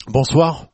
Bonsoir.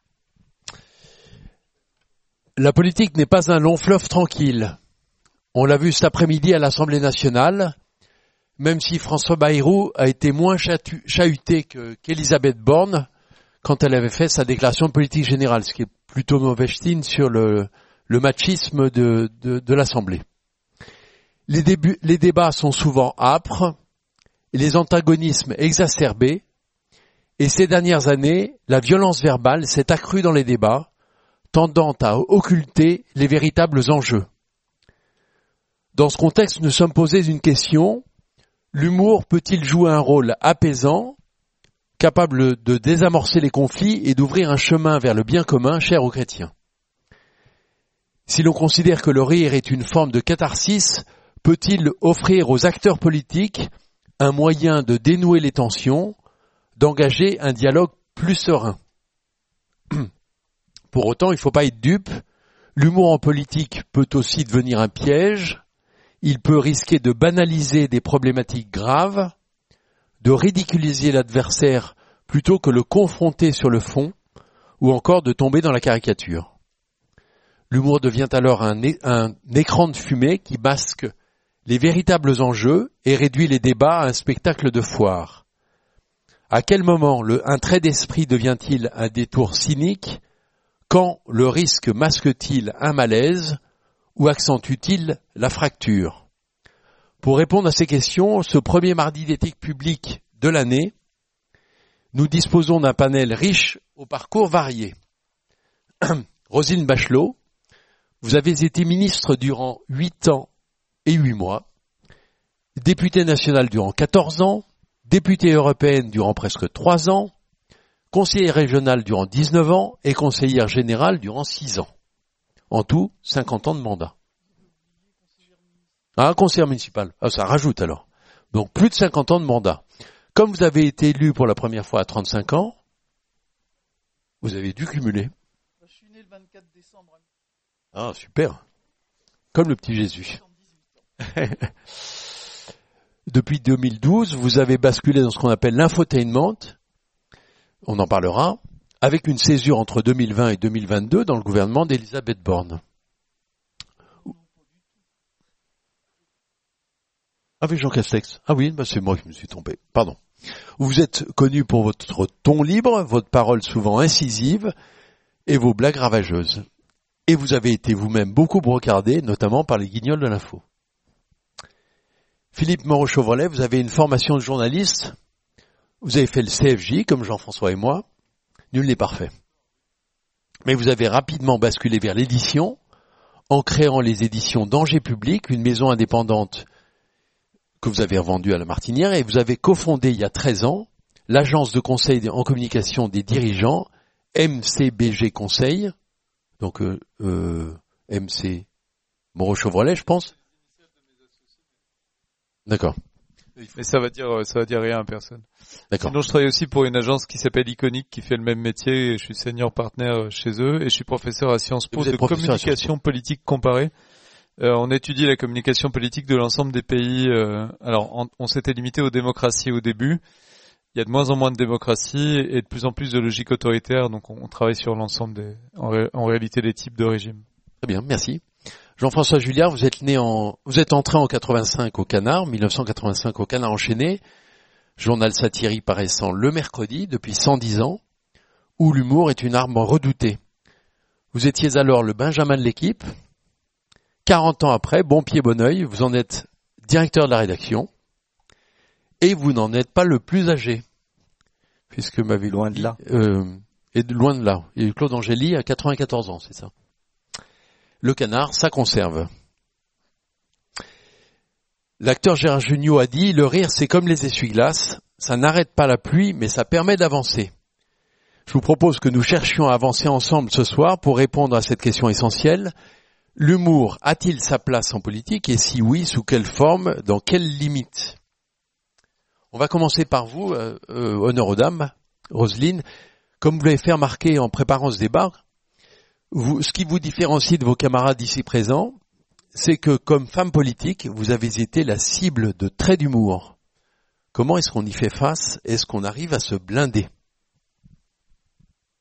La politique n'est pas un long fleuve tranquille. On l'a vu cet après-midi à l'Assemblée nationale, même si François Bayrou a été moins chahuté qu'Elisabeth Borne quand elle avait fait sa déclaration de politique générale, ce qui est plutôt mauvais signe sur le machisme de l'Assemblée. Les débats sont souvent âpres et les antagonismes exacerbés. Et ces dernières années, la violence verbale s'est accrue dans les débats, tendant à occulter les véritables enjeux. Dans ce contexte, nous sommes posés une question. L'humour peut-il jouer un rôle apaisant, capable de désamorcer les conflits et d'ouvrir un chemin vers le bien commun cher aux chrétiens? Si l'on considère que le rire est une forme de catharsis, peut-il offrir aux acteurs politiques un moyen de dénouer les tensions, d'engager un dialogue plus serein? Pour autant, il ne faut pas être dupe. L'humour en politique peut aussi devenir un piège. Il peut risquer de banaliser des problématiques graves, de ridiculiser l'adversaire plutôt que le confronter sur le fond, ou encore de tomber dans la caricature. L'humour devient alors un écran de fumée qui masque les véritables enjeux et réduit les débats à un spectacle de foire. À quel moment un trait d'esprit devient-il un détour cynique? Quand le risque masque-t-il un malaise ou accentue-t-il la fracture? Pour répondre à ces questions, ce premier mardi d'éthique publique de l'année, nous disposons d'un panel riche au parcours varié. Roselyne Bachelot, vous avez été ministre durant 8 ans et 8 mois, députée nationale durant 14 ans, députée européenne durant presque 3 ans, conseillère régionale durant 19 ans et conseillère générale durant 6 ans. En tout, 50 ans de mandat. Ah, conseillère municipale. Ah, ça rajoute alors. Donc, plus de 50 ans de mandat. Comme vous avez été élu pour la première fois à 35 ans, vous avez dû cumuler. Je suis né le 24 décembre. Ah, super. Comme le petit Jésus. Depuis 2012, vous avez basculé dans ce qu'on appelle l'infotainment. On en parlera, avec une césure entre 2020 et 2022 dans le gouvernement d'Elisabeth Borne. Avec Jean Castex. Ah oui, c'est moi qui me suis trompé. Pardon. Vous êtes connu pour votre ton libre, votre parole souvent incisive et vos blagues ravageuses. Et vous avez été vous-même beaucoup brocardé, notamment par les guignols de l'info. Philippe Moreau-Chevrolet, vous avez une formation de journaliste. Vous avez fait le CFJ, comme Jean-François et moi. Nul n'est parfait. Mais vous avez rapidement basculé vers l'édition, en créant les éditions Danger Public, une maison indépendante que vous avez revendue à la Martinière, et vous avez cofondé il y a 13 ans l'agence de conseil en communication des dirigeants, MCBG Conseil, donc MC Moreau-Chevrolet, je pense. D'accord. Mais ça va dire rien à personne. D'accord. Sinon, je travaille aussi pour une agence qui s'appelle Iconic, qui fait le même métier, et je suis senior partner chez eux, et je suis professeur à Sciences Po de communication politique comparée. On étudie la communication politique de l'ensemble des pays. Alors, on s'était limité aux démocraties au début. Il y a de moins en moins de démocratie et de plus en plus de logique autoritaire, donc on travaille sur l'ensemble en réalité des types de régimes. Très bien, merci. Jean-François Julliard, vous êtes entré en 85 au Canard, 1985 au Canard enchaîné, journal satirique paraissant le mercredi depuis 110 ans, où l'humour est une arme redoutée. Vous étiez alors le Benjamin de l'équipe. 40 ans après, bon pied, bon oeil, vous en êtes directeur de la rédaction, et vous n'en êtes pas le plus âgé, puisque ma vie loin de là. Est loin de là. Et Claude Angéli a 94 ans, c'est ça. Le Canard, ça conserve. L'acteur Gérard Jugnot a dit « Le rire, c'est comme les essuie-glaces, ça n'arrête pas la pluie, mais ça permet d'avancer. » Je vous propose que nous cherchions à avancer ensemble ce soir pour répondre à cette question essentielle. L'humour a-t-il sa place en politique? Et si oui, sous quelle forme? Dans quelles limites? On va commencer par vous, honneur aux dames, Roselyne. Comme vous l'avez fait remarquer en préparant ce débat, ce qui vous différencie de vos camarades ici présents, c'est que comme femme politique, vous avez été la cible de traits d'humour. Comment est-ce qu'on y fait face? Est-ce qu'on arrive à se blinder?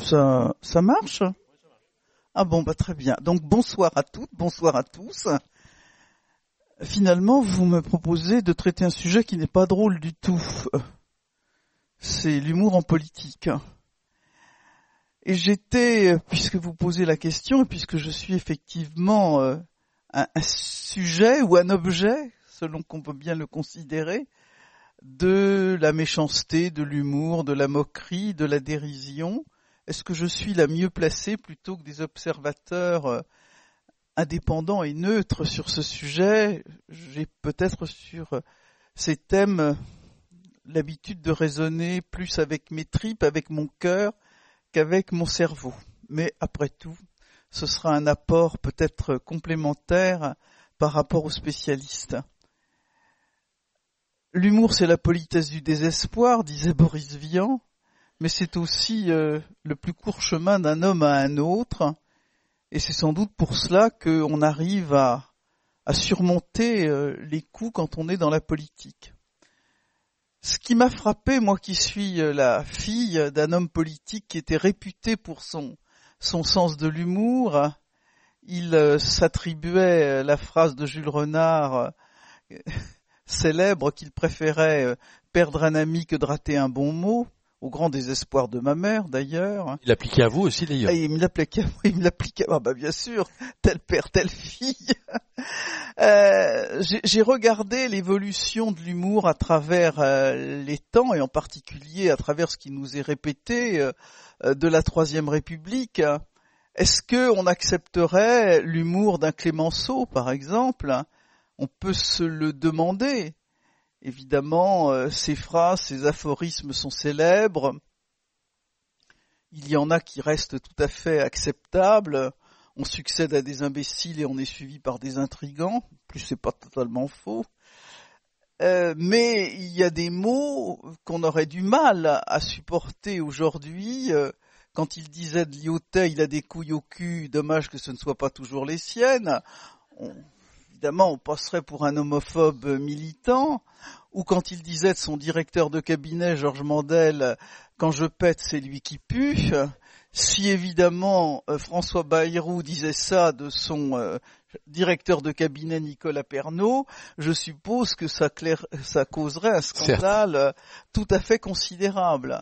Ça marche? Ah bon, très bien. Donc bonsoir à toutes, bonsoir à tous. Finalement, vous me proposez de traiter un sujet qui n'est pas drôle du tout. C'est l'humour en politique. Et puisque vous posez la question, et puisque je suis effectivement un sujet ou un objet, selon qu'on peut bien le considérer, de la méchanceté, de l'humour, de la moquerie, de la dérision, est-ce que je suis la mieux placée plutôt que des observateurs indépendants et neutres sur ce sujet? J'ai peut-être sur ces thèmes l'habitude de raisonner plus avec mes tripes, avec mon cœur, qu'avec mon cerveau. Mais après tout, ce sera un apport peut-être complémentaire par rapport aux spécialistes. L'humour, c'est la politesse du désespoir, disait Boris Vian, mais c'est aussi le plus court chemin d'un homme à un autre, et c'est sans doute pour cela qu'on arrive à surmonter les coups quand on est dans la politique. Ce qui m'a frappé, moi qui suis la fille d'un homme politique qui était réputé pour son sens de l'humour, il s'attribuait la phrase de Jules Renard célèbre qu'il préférait perdre un ami que de rater un bon mot, au grand désespoir de ma mère d'ailleurs. Il l'appliquait à vous aussi d'ailleurs. Et il me l'appliquait bien sûr, tel père, telle fille. J'ai regardé l'évolution de l'humour à travers les temps, et en particulier à travers ce qui nous est répété de la Troisième République. Est-ce qu'on accepterait l'humour d'un Clémenceau, par exemple? On peut se le demander. Évidemment, ces phrases, ces aphorismes sont célèbres. Il y en a qui restent tout à fait acceptables. On succède à des imbéciles et on est suivi par des intrigants. Plus c'est pas totalement faux. Mais il y a des mots qu'on aurait du mal à supporter aujourd'hui. Quand il disait de Lyotet, il a des couilles au cul, dommage que ce ne soit pas toujours les siennes. Évidemment, on passerait pour un homophobe militant. Ou quand il disait de son directeur de cabinet, Georges Mandel, quand je pète, c'est lui qui pue. Si évidemment François Bayrou disait ça de son directeur de cabinet Nicolas Pernaut, je suppose que ça causerait un scandale tout à fait considérable.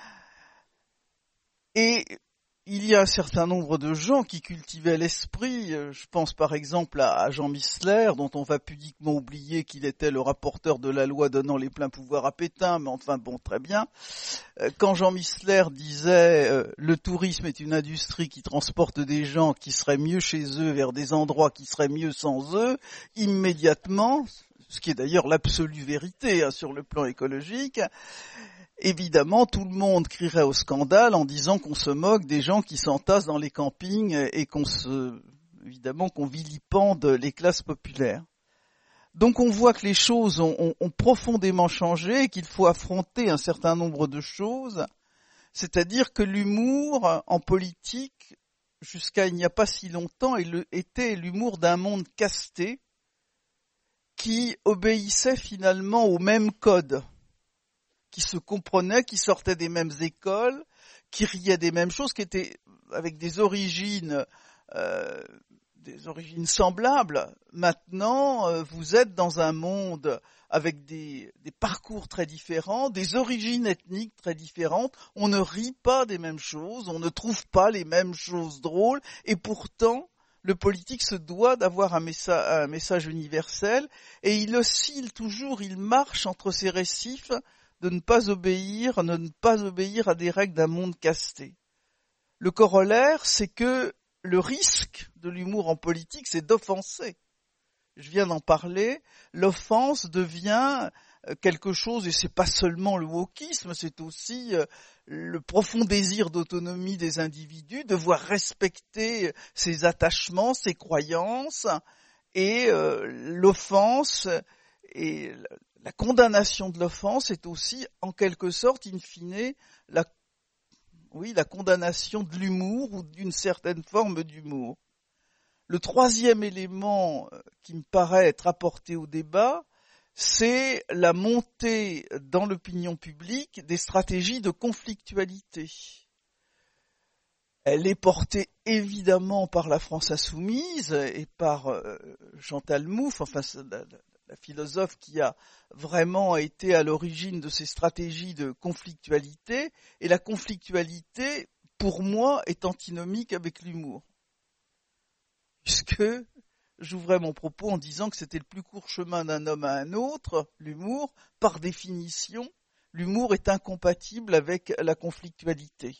Et il y a un certain nombre de gens qui cultivaient l'esprit. Je pense par exemple à Jean Missler, dont on va pudiquement oublier qu'il était le rapporteur de la loi donnant les pleins pouvoirs à Pétain, mais enfin bon, très bien. Quand Jean Missler disait « le tourisme est une industrie qui transporte des gens qui seraient mieux chez eux vers des endroits qui seraient mieux sans eux », immédiatement, ce qui est d'ailleurs l'absolue vérité sur le plan écologique, évidemment, tout le monde crierait au scandale en disant qu'on se moque des gens qui s'entassent dans les campings et qu'on vilipende les classes populaires. Donc on voit que les choses ont profondément changé et qu'il faut affronter un certain nombre de choses. C'est-à-dire que l'humour en politique, jusqu'à il n'y a pas si longtemps, était l'humour d'un monde casté qui obéissait finalement au même code, qui se comprenaient, qui sortaient des mêmes écoles, qui riaient des mêmes choses, qui étaient avec des origines semblables. Maintenant, vous êtes dans un monde avec des parcours très différents, des origines ethniques très différentes. On ne rit pas des mêmes choses, on ne trouve pas les mêmes choses drôles, et pourtant, le politique se doit d'avoir un message universel, et il oscille toujours, il marche entre ces récifs de ne pas obéir à des règles d'un monde casté. Le corollaire, c'est que le risque de l'humour en politique, c'est d'offenser. Je viens d'en parler, l'offense devient quelque chose, et c'est pas seulement le wokisme, c'est aussi le profond désir d'autonomie des individus, devoir respecter ses attachements, ses croyances, et l'offense et la condamnation de l'offense est aussi, en quelque sorte, in fine, la condamnation de l'humour ou d'une certaine forme d'humour. Le troisième élément qui me paraît être apporté au débat, c'est la montée dans l'opinion publique des stratégies de conflictualité. Elle est portée évidemment par la France insoumise et par Chantal Mouffe, enfin la philosophe qui a vraiment été à l'origine de ces stratégies de conflictualité. Et la conflictualité, pour moi, est antinomique avec l'humour. Puisque j'ouvrais mon propos en disant que c'était le plus court chemin d'un homme à un autre, l'humour. Par définition, l'humour est incompatible avec la conflictualité.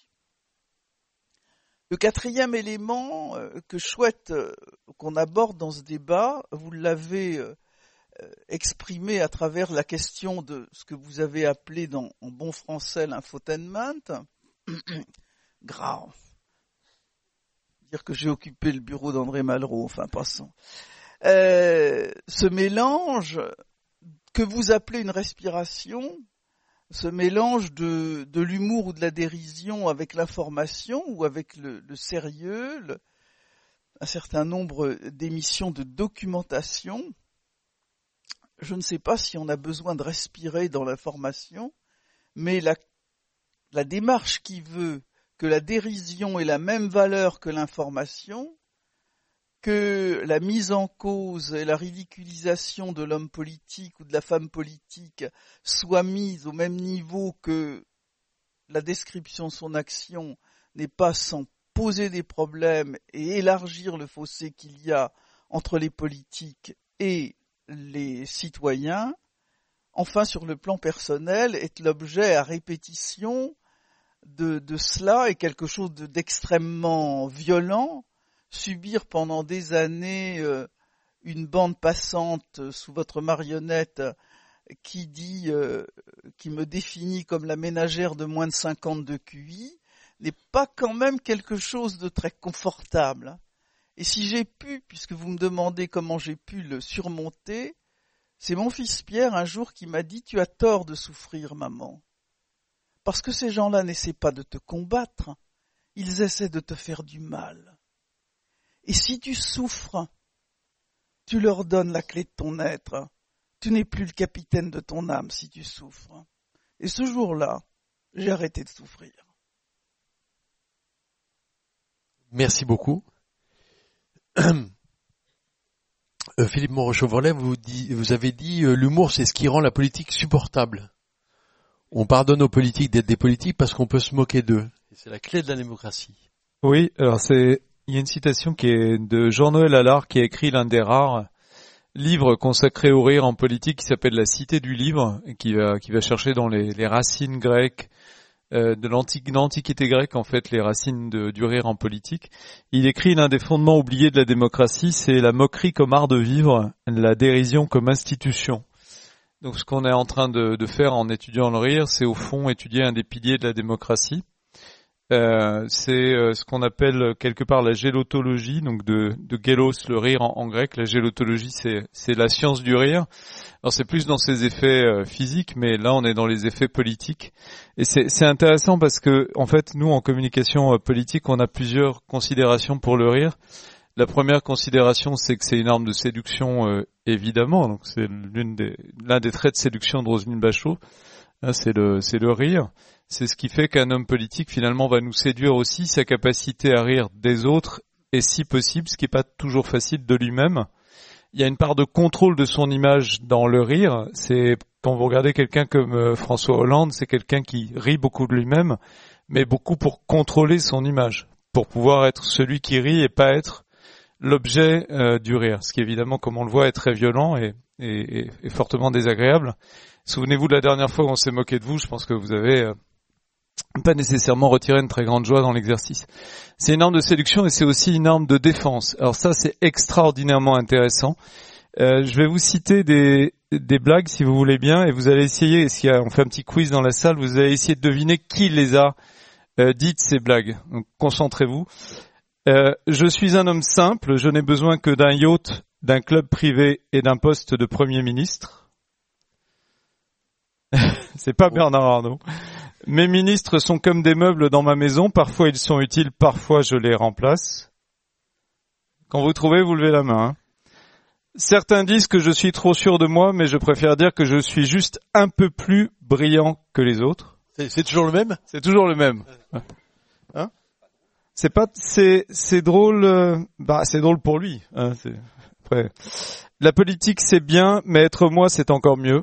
Le quatrième élément que je souhaite qu'on aborde dans ce débat, vous l'avez exprimé à travers la question de ce que vous avez appelé en bon français l'infotainment. Grave. Dire que j'ai occupé le bureau d'André Malraux, enfin passons. Ce mélange que vous appelez une respiration, ce mélange de l'humour ou de la dérision avec l'information ou avec le sérieux, un certain nombre d'émissions de documentation. Je ne sais pas si on a besoin de respirer dans l'information, mais la démarche qui veut que la dérision ait la même valeur que l'information, que la mise en cause et la ridiculisation de l'homme politique ou de la femme politique soient mises au même niveau que la description de son action n'est pas sans poser des problèmes et élargir le fossé qu'il y a entre les politiques et les citoyens, enfin sur le plan personnel, est l'objet à répétition de cela et quelque chose d'extrêmement violent. Subir pendant des années une bande passante sous votre marionnette qui me définit comme la ménagère de moins de 50 de QI n'est pas quand même quelque chose de très confortable. Et si j'ai pu, puisque vous me demandez comment j'ai pu le surmonter, c'est mon fils Pierre un jour qui m'a dit « Tu as tort de souffrir, maman. » Parce que ces gens-là n'essaient pas de te combattre, ils essaient de te faire du mal. Et si tu souffres, tu leur donnes la clé de ton être. Tu n'es plus le capitaine de ton âme si tu souffres. Et ce jour-là, j'ai arrêté de souffrir. Merci beaucoup. Philippe Moreau-Chevrolet, vous avez dit l'humour, c'est ce qui rend la politique supportable. On pardonne aux politiques d'être des politiques parce qu'on peut se moquer d'eux. C'est la clé de la démocratie. Oui, alors il y a une citation qui est de Jean-Noël Allard qui a écrit l'un des rares livres consacrés au rire en politique qui s'appelle La Cité du Livre et qui va chercher dans les racines grecques de l'Antiquité grecque en fait les racines du rire en politique. Il écrit l'un des fondements oubliés de la démocratie, c'est la moquerie comme art de vivre, la dérision comme institution. Donc ce qu'on est en train de faire en étudiant le rire, c'est au fond étudier un des piliers de la démocratie. C'est ce qu'on appelle quelque part la gélotologie, donc de gélos, le rire en grec. La gélotologie, c'est la science du rire. Alors c'est plus dans ses effets physiques, mais là on est dans les effets politiques. Et c'est intéressant parce que en fait nous en communication politique, on a plusieurs considérations pour le rire. La première considération, c'est que c'est une arme de séduction, évidemment. Donc c'est l'un des traits de séduction de Roselyne Bachelot. Là, c'est le rire. C'est ce qui fait qu'un homme politique, finalement, va nous séduire aussi, sa capacité à rire des autres, et si possible, ce qui n'est pas toujours facile, de lui-même. Il y a une part de contrôle de son image dans le rire. C'est quand vous regardez quelqu'un comme François Hollande, c'est quelqu'un qui rit beaucoup de lui-même, mais beaucoup pour contrôler son image, pour pouvoir être celui qui rit et pas être l'objet du rire. Ce qui, évidemment, comme on le voit, est très violent et fortement désagréable. Souvenez-vous de la dernière fois où on s'est moqué de vous, je pense que vous avez pas nécessairement retiré une très grande joie dans l'exercice. C'est une arme de séduction et c'est aussi une arme de défense. Alors ça, c'est extraordinairement intéressant. Je vais vous citer des blagues, si vous voulez bien, et vous allez essayer, on fait un petit quiz dans la salle, vous allez essayer de deviner qui les a dites, ces blagues. Donc concentrez-vous. Je suis un homme simple, je n'ai besoin que d'un yacht, d'un club privé et d'un poste de Premier ministre. C'est pas Bernard Arnault. Mes ministres sont comme des meubles dans ma maison. Parfois ils sont utiles, parfois je les remplace. Quand vous trouvez, vous levez la main. Certains disent que je suis trop sûr de moi, mais je préfère dire que je suis juste un peu plus brillant que les autres. C'est toujours le même ? C'est toujours le même. Hein ? C'est drôle. C'est drôle pour lui. Hein, après, la politique c'est bien, mais être moi c'est encore mieux.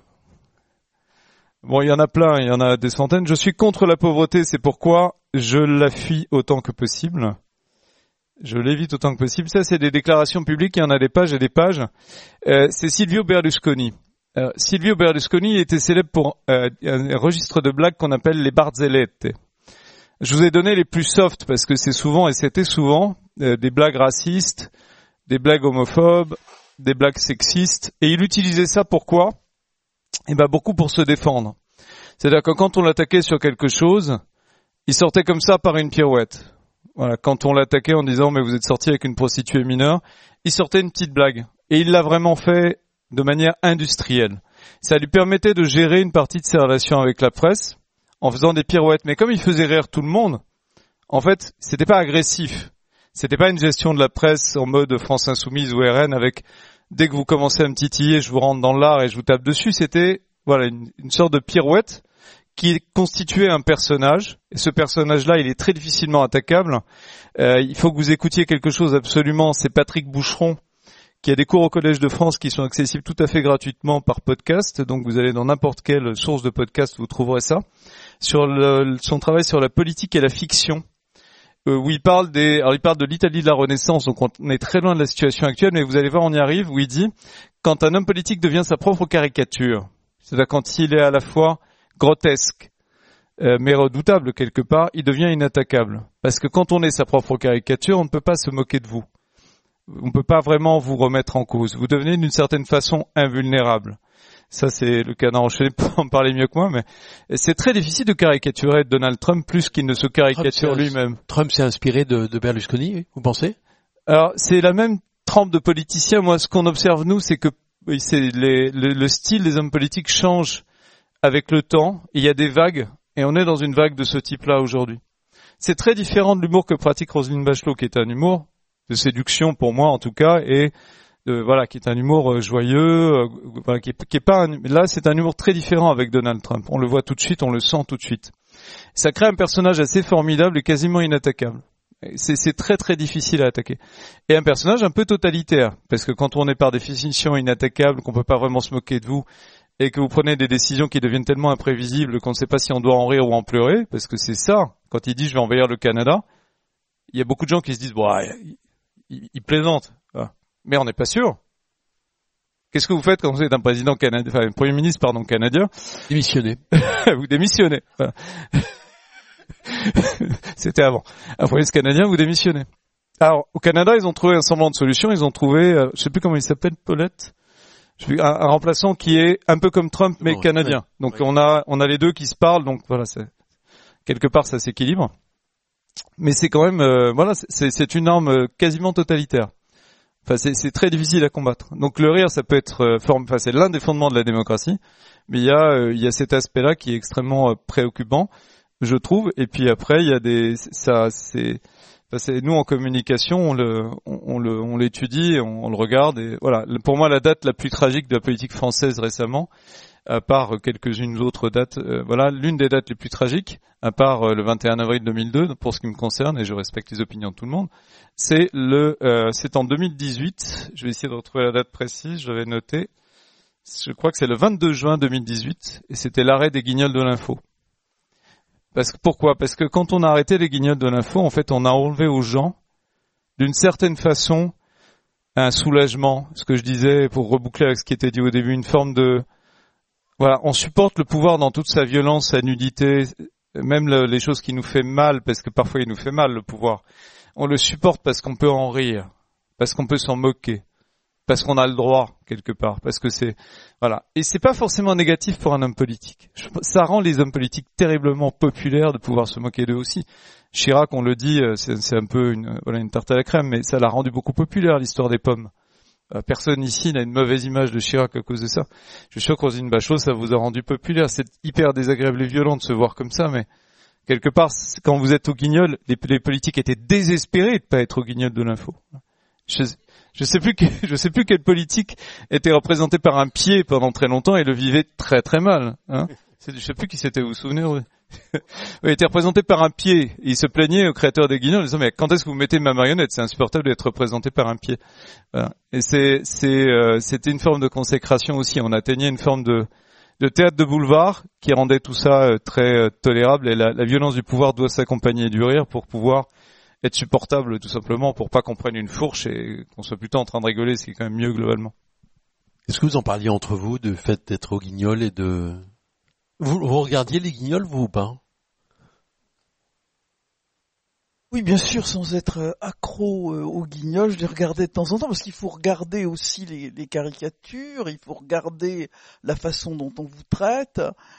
Bon, il y en a plein, il y en a des centaines. Je suis contre la pauvreté, c'est pourquoi je la fuis autant que possible. Je l'évite autant que possible. Ça, c'est des déclarations publiques. Il y en a des pages et des pages. C'est Silvio Berlusconi. Silvio Berlusconi était célèbre pour un registre de blagues qu'on appelle les barzellette. Je vous ai donné les plus soft parce que c'est souvent, et c'était souvent, des blagues racistes, des blagues homophobes, des blagues sexistes. Et il utilisait ça pourquoi ? Beaucoup pour se défendre. C'est-à-dire que quand on l'attaquait sur quelque chose, il sortait comme ça par une pirouette. Voilà, quand on l'attaquait en disant mais vous êtes sorti avec une prostituée mineure, il sortait une petite blague. Et il l'a vraiment fait de manière industrielle. Ça lui permettait de gérer une partie de ses relations avec la presse en faisant des pirouettes. Mais comme il faisait rire tout le monde, en fait, c'était pas agressif. C'était pas une gestion de la presse en mode France Insoumise ou RN avec dès que vous commencez à me titiller, je vous rentre dans l'art et je vous tape dessus. C'était une sorte de pirouette qui constituait un personnage. Et ce personnage-là, il est très difficilement attaquable. Il faut que vous écoutiez quelque chose absolument. C'est Patrick Boucheron qui a des cours au Collège de France qui sont accessibles tout à fait gratuitement par podcast. Donc vous allez dans n'importe quelle source de podcast, vous trouverez ça. Sur son travail sur la politique et la fiction. Où il parle de l'Italie de la Renaissance, donc on est très loin de la situation actuelle, mais vous allez voir, on y arrive, où il dit, quand un homme politique devient sa propre caricature, c'est-à-dire quand il est à la fois grotesque, mais redoutable quelque part, il devient inattaquable. Parce que quand on est sa propre caricature, on ne peut pas se moquer de vous. On ne peut pas vraiment vous remettre en cause. Vous devenez d'une certaine façon invulnérable. Ça, c'est le Canard enchaîné pour en parler mieux que moi, mais c'est très difficile de caricaturer Donald Trump plus qu'il ne se caricature lui-même. Trump s'est inspiré de Berlusconi, vous pensez ? Alors, c'est la même trempe de politiciens. Moi, ce qu'on observe, nous, c'est que le style des hommes politiques change avec le temps. Il y a des vagues, et on est dans une vague de ce type-là aujourd'hui. C'est très différent de l'humour que pratique Roselyne Bachelot, qui est un humour de séduction pour moi, en tout cas, et qui est un humour joyeux, qui est pas là c'est un humour très différent avec Donald Trump. On le voit tout de suite, on le sent tout de suite. Ça crée un personnage assez formidable et quasiment inattaquable. C'est très très difficile à attaquer. Et un personnage un peu totalitaire, parce que quand on est par définition inattaquable, qu'on peut pas vraiment se moquer de vous, et que vous prenez des décisions qui deviennent tellement imprévisibles qu'on ne sait pas si on doit en rire ou en pleurer, parce que c'est ça. Quand il dit je vais envahir le Canada, il y a beaucoup de gens qui se disent il plaisante. Mais on n'est pas sûr. Qu'est-ce que vous faites quand vous êtes un président canadien, un premier ministre, canadien? Démissionner. Vous démissionnez. Voilà. C'était avant. Un premier ministre canadien, vous démissionnez. Alors, au Canada, ils ont trouvé un semblant de solution. Ils ont trouvé, je sais plus comment il s'appelle, Paulette. Un remplaçant qui est un peu comme Trump, mais canadien. Ouais. Donc, on a les deux qui se parlent. Donc, voilà, quelque part, ça s'équilibre. Mais c'est quand même, c'est une arme quasiment totalitaire. Enfin, c'est très difficile à combattre. Donc le rire, ça peut être c'est l'un des fondements de la démocratie, mais il y a cet aspect-là qui est extrêmement préoccupant, je trouve. Et puis après, il y a nous en communication, on l'étudie, on le regarde. Et voilà. Pour moi, la date la plus tragique de la politique française récemment, à part quelques-unes autres dates, l'une des dates les plus tragiques, à part le 21 avril 2002, pour ce qui me concerne, et je respecte les opinions de tout le monde, c'est en 2018, je vais essayer de retrouver la date précise, je l'avais noté, je crois que c'est le 22 juin 2018, et c'était l'arrêt des guignols de l'info. Pourquoi ? Parce que quand on a arrêté les guignols de l'info, en fait, on a enlevé aux gens, d'une certaine façon, un soulagement, ce que je disais, pour reboucler avec ce qui était dit au début, une forme de... Voilà, on supporte le pouvoir dans toute sa violence, sa nudité, même les choses qui nous fait mal, parce que parfois il nous fait mal le pouvoir. On le supporte parce qu'on peut en rire, parce qu'on peut s'en moquer, parce qu'on a le droit quelque part, parce que voilà. Et c'est pas forcément négatif pour un homme politique. Ça rend les hommes politiques terriblement populaires de pouvoir se moquer d'eux aussi. Chirac, on le dit, c'est un peu une tarte à la crème, mais ça l'a rendu beaucoup populaire l'histoire des pommes. Personne ici n'a une mauvaise image de Chirac à cause de ça. Je suis sûr que Roselyne Bachelot, ça vous a rendu populaire. C'est hyper désagréable et violent de se voir comme ça, mais quelque part, quand vous êtes au guignol, les politiques étaient désespérés de pas être au guignol de l'info. Je sais plus quelle politique était représentée par un pied pendant très longtemps et le vivait très très mal. Hein. Je sais plus qui c'était, vous vous souvenez? il était représenté par un pied. Il se plaignait au créateur des Guignols en disant mais quand est-ce que vous mettez ma marionnette? C'est insupportable d'être représenté par un pied. Voilà. Et c'était une forme de consécration aussi. On atteignait une forme de théâtre de boulevard qui rendait tout ça très tolérable. Et la violence du pouvoir doit s'accompagner du rire pour pouvoir être supportable, tout simplement, pour pas qu'on prenne une fourche et qu'on soit plutôt en train de rigoler, ce qui est quand même mieux globalement. Est-ce que vous en parliez entre vous, du fait d'être au Guignol et de... Vous regardiez les Guignols, vous, ou pas? Oui, bien sûr, sans être accro aux Guignols, je les regardais de temps en temps, parce qu'il faut regarder aussi les caricatures, il faut regarder la façon dont on vous traite.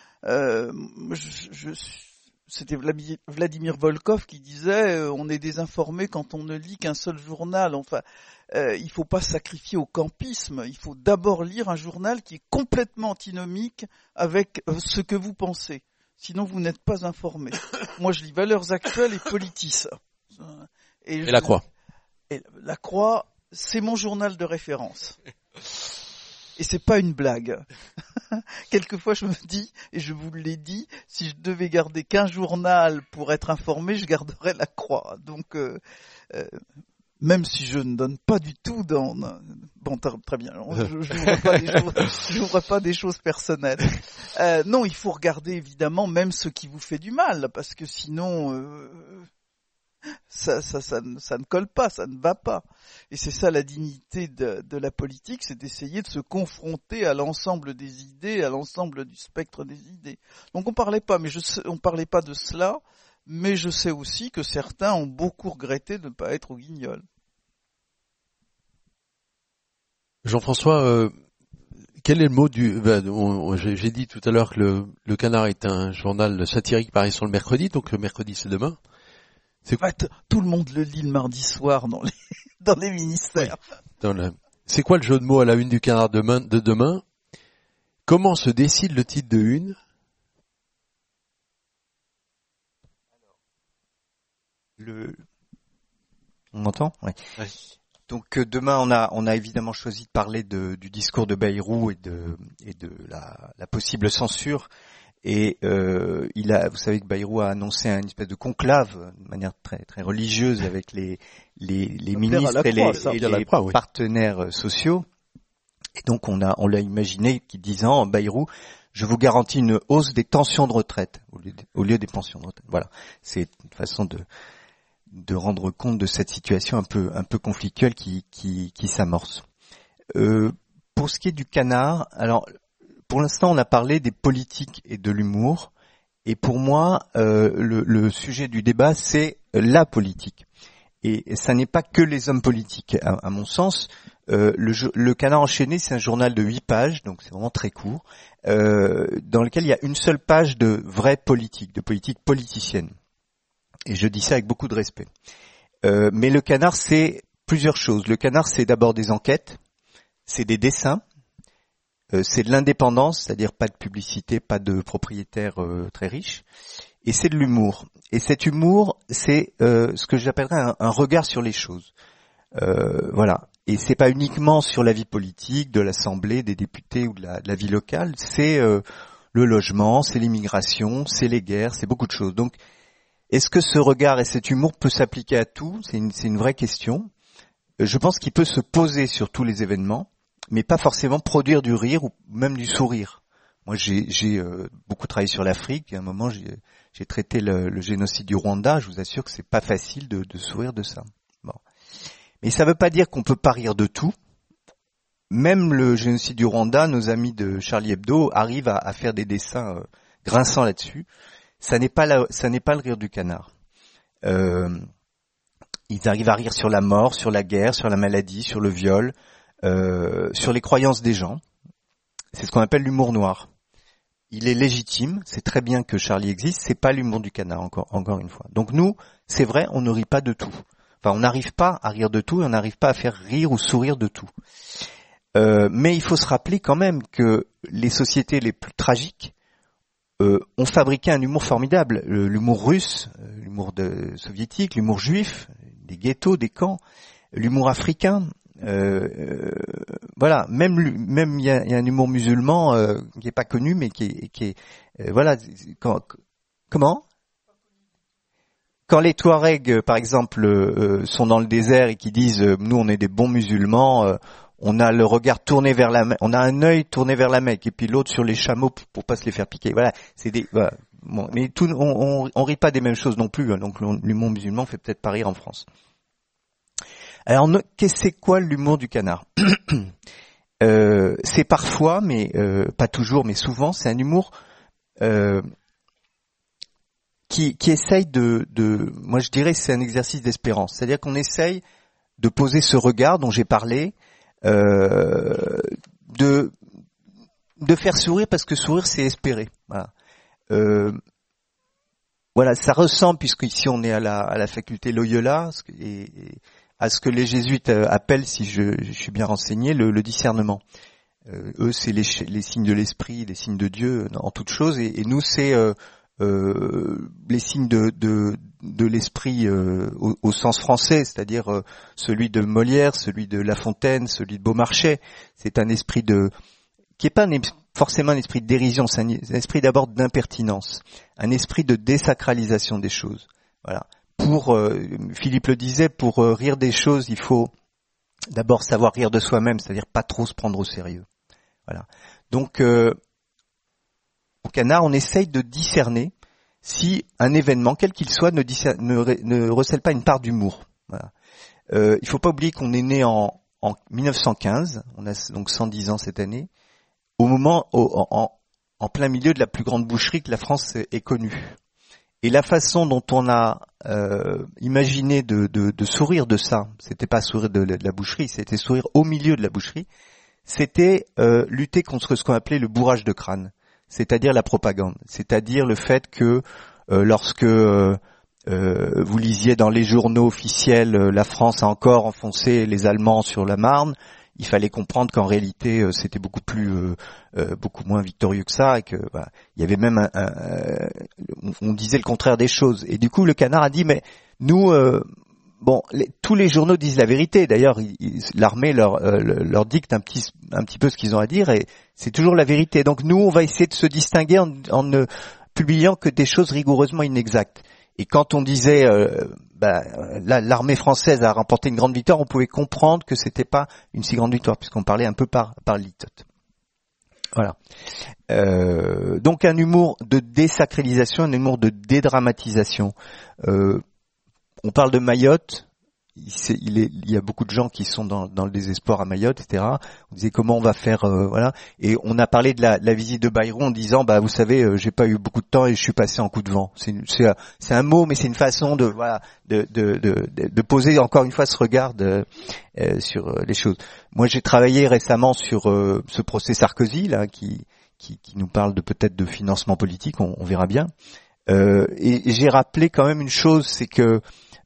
C'était Vladimir Volkov qui disait on est désinformé quand on ne lit qu'un seul journal. Enfin, il faut pas se sacrifier au campisme. Il faut d'abord lire un journal qui est complètement antinomique avec ce que vous pensez. Sinon, vous n'êtes pas informé. Moi, je lis Valeurs Actuelles et Politis. Et La Croix. Et La Croix, c'est mon journal de référence. Et c'est pas une blague. Quelquefois, je me dis, et je vous l'ai dit, si je devais garder qu'un journal pour être informé, je garderais La Croix. Donc, même si je ne donne pas du tout dans... Bon, très bien, je n'ouvre pas des choses personnelles. Non, il faut regarder évidemment même ce qui vous fait du mal, parce que sinon... Ça ne colle pas, ça ne va pas. Et c'est ça la dignité de la politique, c'est d'essayer de se confronter à l'ensemble des idées, à l'ensemble du spectre des idées. Donc on parlait pas de cela, mais je sais aussi que certains ont beaucoup regretté de ne pas être au Guignol. Jean-François, quel est le mot du... j'ai dit tout à l'heure que le Canard est un journal satirique paraissant le mercredi, donc le mercredi c'est demain. Tout le monde le lit le mardi soir dans les ministères. Oui, c'est quoi le jeu de mots à la une du Canard de demain? Comment se décide le titre de une? On m'entend? Oui. Ouais. Donc demain on a évidemment choisi de parler du discours de Bayrou et de la possible censure. Et vous savez que Bayrou a annoncé une espèce de conclave de manière très très religieuse avec les ministres et les partenaires sociaux. Et donc on l'a imaginé qui disant Bayrou, je vous garantis une hausse des tensions de retraite au lieu des pensions de retraite. Voilà, c'est une façon de rendre compte de cette situation un peu conflictuelle qui s'amorce. Pour ce qui est du Canard, alors pour l'instant, on a parlé des politiques et de l'humour. Et pour moi, le sujet du débat, c'est la politique. Et ça n'est pas que les hommes politiques. À mon sens, le Canard enchaîné, c'est un journal de 8 pages, donc c'est vraiment très court, dans lequel il y a une seule page de vraie politique, de politique politicienne. Et je dis ça avec beaucoup de respect. Mais le Canard, c'est plusieurs choses. Le Canard, c'est d'abord des enquêtes, c'est des dessins, c'est de l'indépendance, c'est-à-dire pas de publicité, pas de propriétaires très riches, et c'est de l'humour. Et cet humour, c'est ce que j'appellerais un regard sur les choses. Voilà. Et c'est pas uniquement sur la vie politique, de l'Assemblée, des députés ou de la vie locale, c'est le logement, c'est l'immigration, c'est les guerres, c'est beaucoup de choses. Donc, est-ce que ce regard et cet humour peut s'appliquer à tout? C'est une vraie question. Je pense qu'il peut se poser sur tous les événements, mais pas forcément produire du rire ou même du sourire. Moi, j'ai beaucoup travaillé sur l'Afrique. À un moment, j'ai traité le génocide du Rwanda. Je vous assure que c'est pas facile de sourire de ça. Bon, mais ça veut pas dire qu'on peut pas rire de tout. Même le génocide du Rwanda, nos amis de Charlie Hebdo arrivent à faire des dessins grinçants là-dessus. Ça n'est pas le rire du Canard. Ils arrivent à rire sur la mort, sur la guerre, sur la maladie, sur le viol. Sur les croyances des gens. C'est ce qu'on appelle l'humour noir. Il est légitime, c'est très bien que Charlie existe, c'est pas l'humour du Canard, encore une fois. Donc nous, c'est vrai, on ne rit pas de tout. Enfin, on n'arrive pas à rire de tout et on n'arrive pas à faire rire ou sourire de tout. Mais il faut se rappeler quand même que les sociétés les plus tragiques ont fabriqué un humour formidable. L'humour russe, l'humour soviétique, l'humour juif, des ghettos, des camps, l'humour africain. Voilà, même il y a un humour musulman qui est pas connu, mais qui est voilà. Comment ? Quand les Touaregs, par exemple, sont dans le désert et qui disent nous on est des bons musulmans, on a le regard tourné vers la Mecque, on a un œil tourné vers la Mecque et puis l'autre sur les chameaux pour pas se les faire piquer. Voilà, c'est des. Voilà. Bon, mais on rit pas des mêmes choses non plus. Hein, donc l'humour musulman fait peut-être pas rire en France. Alors c'est quoi l'humour du canard ? C'est parfois, mais pas toujours, mais souvent, c'est un humour. Qui essaye moi je dirais c'est un exercice d'espérance, c'est-à-dire qu'on essaye de poser ce regard dont j'ai parlé, de faire sourire parce que sourire c'est espérer. Voilà. Voilà, ça ressemble puisqu'ici on est à la faculté Loyola et à ce que les jésuites appellent, si je suis bien renseigné, le discernement. Eux c'est les signes de l'esprit, les signes de Dieu en toute chose, et nous c'est les signes de l'esprit au sens français, c'est-à-dire celui de Molière, celui de La Fontaine, celui de Beaumarchais. C'est un esprit qui est pas forcément un esprit de dérision, c'est un esprit d'abord d'impertinence, un esprit de désacralisation des choses. Voilà. Philippe le disait, pour rire des choses, il faut d'abord savoir rire de soi-même, c'est-à-dire pas trop se prendre au sérieux. Voilà. Donc au canard, on essaye de discerner si un événement, quel qu'il soit, ne recèle pas une part d'humour. Voilà. Il faut pas oublier qu'on est né en 1915, on a donc 110 ans cette année, au moment, en plein milieu de la plus grande boucherie que la France ait connue. Et la façon dont on a imaginé de sourire de ça, c'était pas sourire de la boucherie, c'était sourire au milieu de la boucherie, c'était lutter contre ce qu'on appelait le bourrage de crâne. C'est-à-dire la propagande, c'est-à-dire le fait que lorsque vous lisiez dans les journaux officiels la France a encore enfoncé les Allemands sur la Marne, il fallait comprendre qu'en réalité c'était beaucoup moins victorieux que ça, et que voilà, il y avait même on disait le contraire des choses. Et du coup le canard a dit mais nous tous les journaux disent la vérité. D'ailleurs, l'armée leur dicte un petit peu ce qu'ils ont à dire, et c'est toujours la vérité. Donc nous, on va essayer de se distinguer en ne publiant que des choses rigoureusement inexactes. Et quand on disait l'armée française a remporté une grande victoire, on pouvait comprendre que c'était pas une si grande victoire, puisqu'on parlait un peu par litote. Voilà. Donc un humour de désacralisation, un humour de dédramatisation. On parle de Mayotte, il y a beaucoup de gens qui sont dans le désespoir à Mayotte, etc. On disait comment on va faire, voilà. Et on a parlé de la visite de Bayrou en disant, vous savez, j'ai pas eu beaucoup de temps et je suis passé en coup de vent. C'est un mot, mais c'est une façon de poser encore une fois ce regard sur les choses. Moi, j'ai travaillé récemment sur ce procès Sarkozy là, qui nous parle peut-être de financement politique, on verra bien. Et j'ai rappelé quand même une chose, c'est que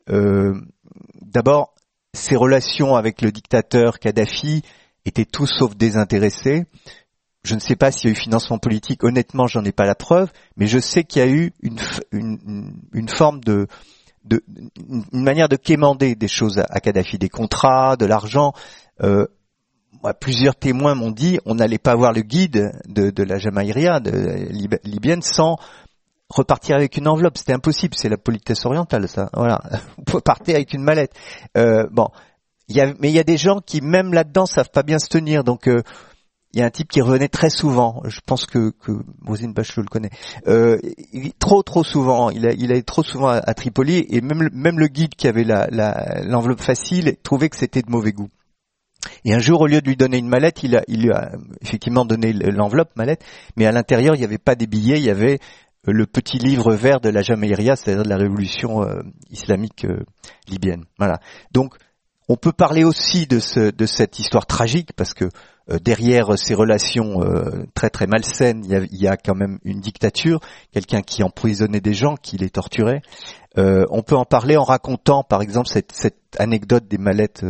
d'abord, ses relations avec le dictateur Kadhafi étaient tout sauf désintéressées. Je ne sais pas s'il y a eu financement politique, honnêtement, j'en ai pas la preuve, mais je sais qu'il y a eu une forme une manière de quémander des choses à Kadhafi, des contrats, de l'argent. Plusieurs témoins m'ont dit on n'allait pas voir le guide de la Jamaïria libyenne sans repartir avec une enveloppe, c'était impossible, c'est la politesse orientale, ça. Voilà, vous pouvez partir avec une mallette. Mais il y a des gens qui même là-dedans savent pas bien se tenir. Donc il y a un type qui revenait très souvent. Je pense que Roselyne Bachelot le connaît. Trop souvent. Il allait trop souvent à Tripoli, et même le guide qui avait l'enveloppe facile trouvait que c'était de mauvais goût. Et un jour, au lieu de lui donner une mallette, il lui a effectivement donné l'enveloppe mallette, mais à l'intérieur il n'y avait pas des billets, il y avait le petit livre vert de la Jamaïria, c'est-à-dire de la révolution islamique libyenne. Voilà. Donc, on peut parler aussi de cette histoire tragique, parce que derrière ces relations très très malsaines, il y a quand même une dictature, quelqu'un qui emprisonnait des gens, qui les torturait. On peut en parler en racontant, par exemple, cette anecdote des mallettes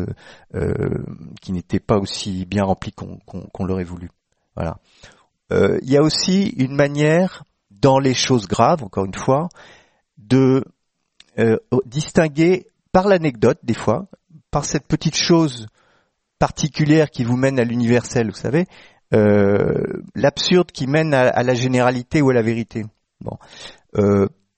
qui n'étaient pas aussi bien remplies qu'on l'aurait voulu. Voilà. Il y a aussi une manière, dans les choses graves, encore une fois, de distinguer par l'anecdote, des fois, par cette petite chose particulière qui vous mène à l'universel, vous savez, l'absurde qui mène à la généralité ou à la vérité. Bon,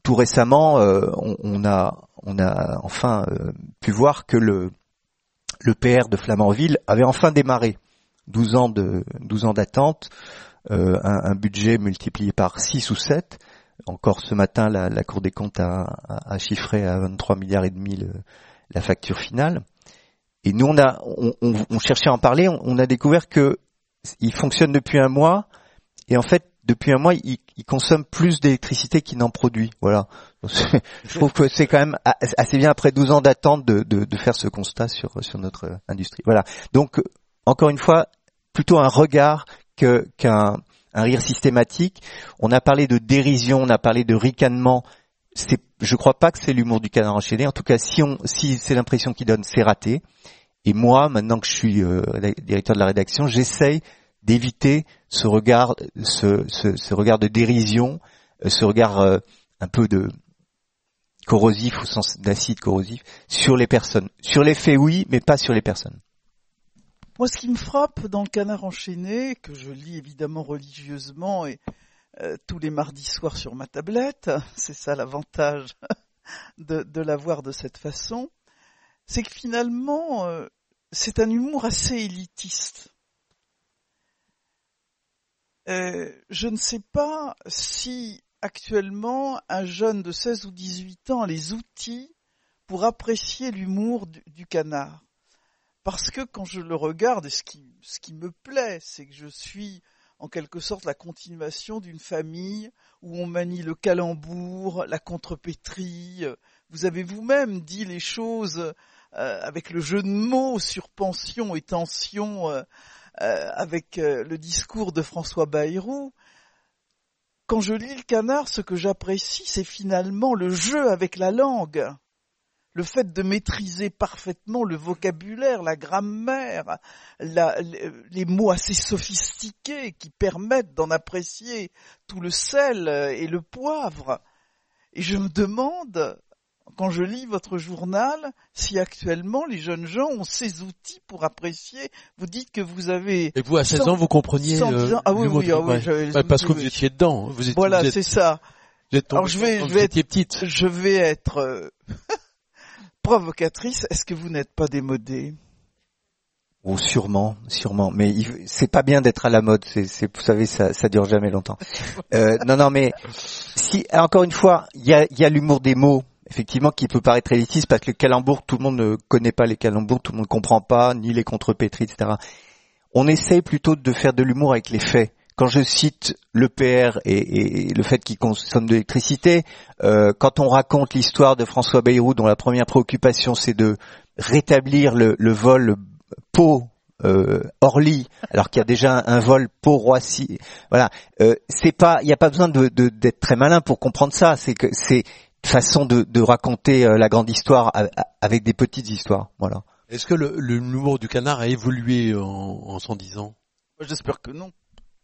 tout récemment, on a enfin pu voir que le PR de Flamanville avait enfin démarré. 12 ans d'attente, un budget multiplié par 6 ou 7. Encore ce matin, la Cour des comptes a chiffré à 23 milliards et demi la facture finale. Et nous, on cherchait à en parler, on a découvert que il fonctionne depuis un mois, et en fait, depuis un mois, il consomme plus d'électricité qu'il n'en produit. Voilà. Je trouve que c'est quand même assez bien après 12 ans d'attente de faire ce constat sur notre industrie. Voilà. Donc, encore une fois, plutôt un regard qu'un rire systématique. On a parlé de dérision, on a parlé de ricanement. Je crois pas que c'est l'humour du canard enchaîné. En tout cas, si c'est l'impression qu'il donne, c'est raté. Et moi, maintenant que je suis directeur de la rédaction, j'essaye d'éviter ce regard de dérision, ce regard un peu de corrosif au sens d'acide corrosif sur les personnes. Sur les faits, oui, mais pas sur les personnes. Moi, ce qui me frappe dans le Canard enchaîné, que je lis évidemment religieusement et tous les mardis soirs sur ma tablette, c'est ça l'avantage de l'avoir de cette façon, c'est que finalement, c'est un humour assez élitiste. Je ne sais pas si actuellement un jeune de 16 ou 18 ans a les outils pour apprécier l'humour du Canard. Parce que quand je le regarde, et ce qui me plaît, c'est que je suis en quelque sorte la continuation d'une famille où on manie le calembour, la contrepétrie. Vous avez vous-même dit les choses avec le jeu de mots sur pension et tension avec le discours de François Bayrou. Quand je lis le Canard, ce que j'apprécie, c'est finalement le jeu avec la langue. Le fait de maîtriser parfaitement le vocabulaire, la grammaire, les mots assez sophistiqués qui permettent d'en apprécier tout le sel et le poivre. Et je me demande, quand je lis votre journal, si actuellement les jeunes gens ont ces outils pour apprécier. Vous dites que vous avez... Et vous, à 16 ans, vous compreniez... Ah oui, parce que vous étiez dedans. Voilà, c'est ça. Alors je vais être provocatrice. Est-ce que vous n'êtes pas démodé? Oh, sûrement. Mais c'est pas bien d'être à la mode. Vous savez, ça dure jamais longtemps. Non, mais si encore une fois, il y a l'humour des mots, effectivement, qui peut paraître élitiste parce que le calembour, tout le monde ne connaît pas les calembours, tout le monde comprend pas, ni les contrepétries, etc. On essaye plutôt de faire de l'humour avec les faits. Quand je cite le PR et le fait qu'il consomme de l'électricité, quand on raconte l'histoire de François Bayrou, dont la première préoccupation c'est de rétablir le vol Pau-Orly, alors qu'il y a déjà un vol Pau-Roissy. Voilà, il n'y a pas besoin d'être très malin pour comprendre ça. C'est une façon de raconter la grande histoire avec des petites histoires. Voilà. Est-ce que l'humour du Canard a évolué en 110 ans? Moi, j'espère que non.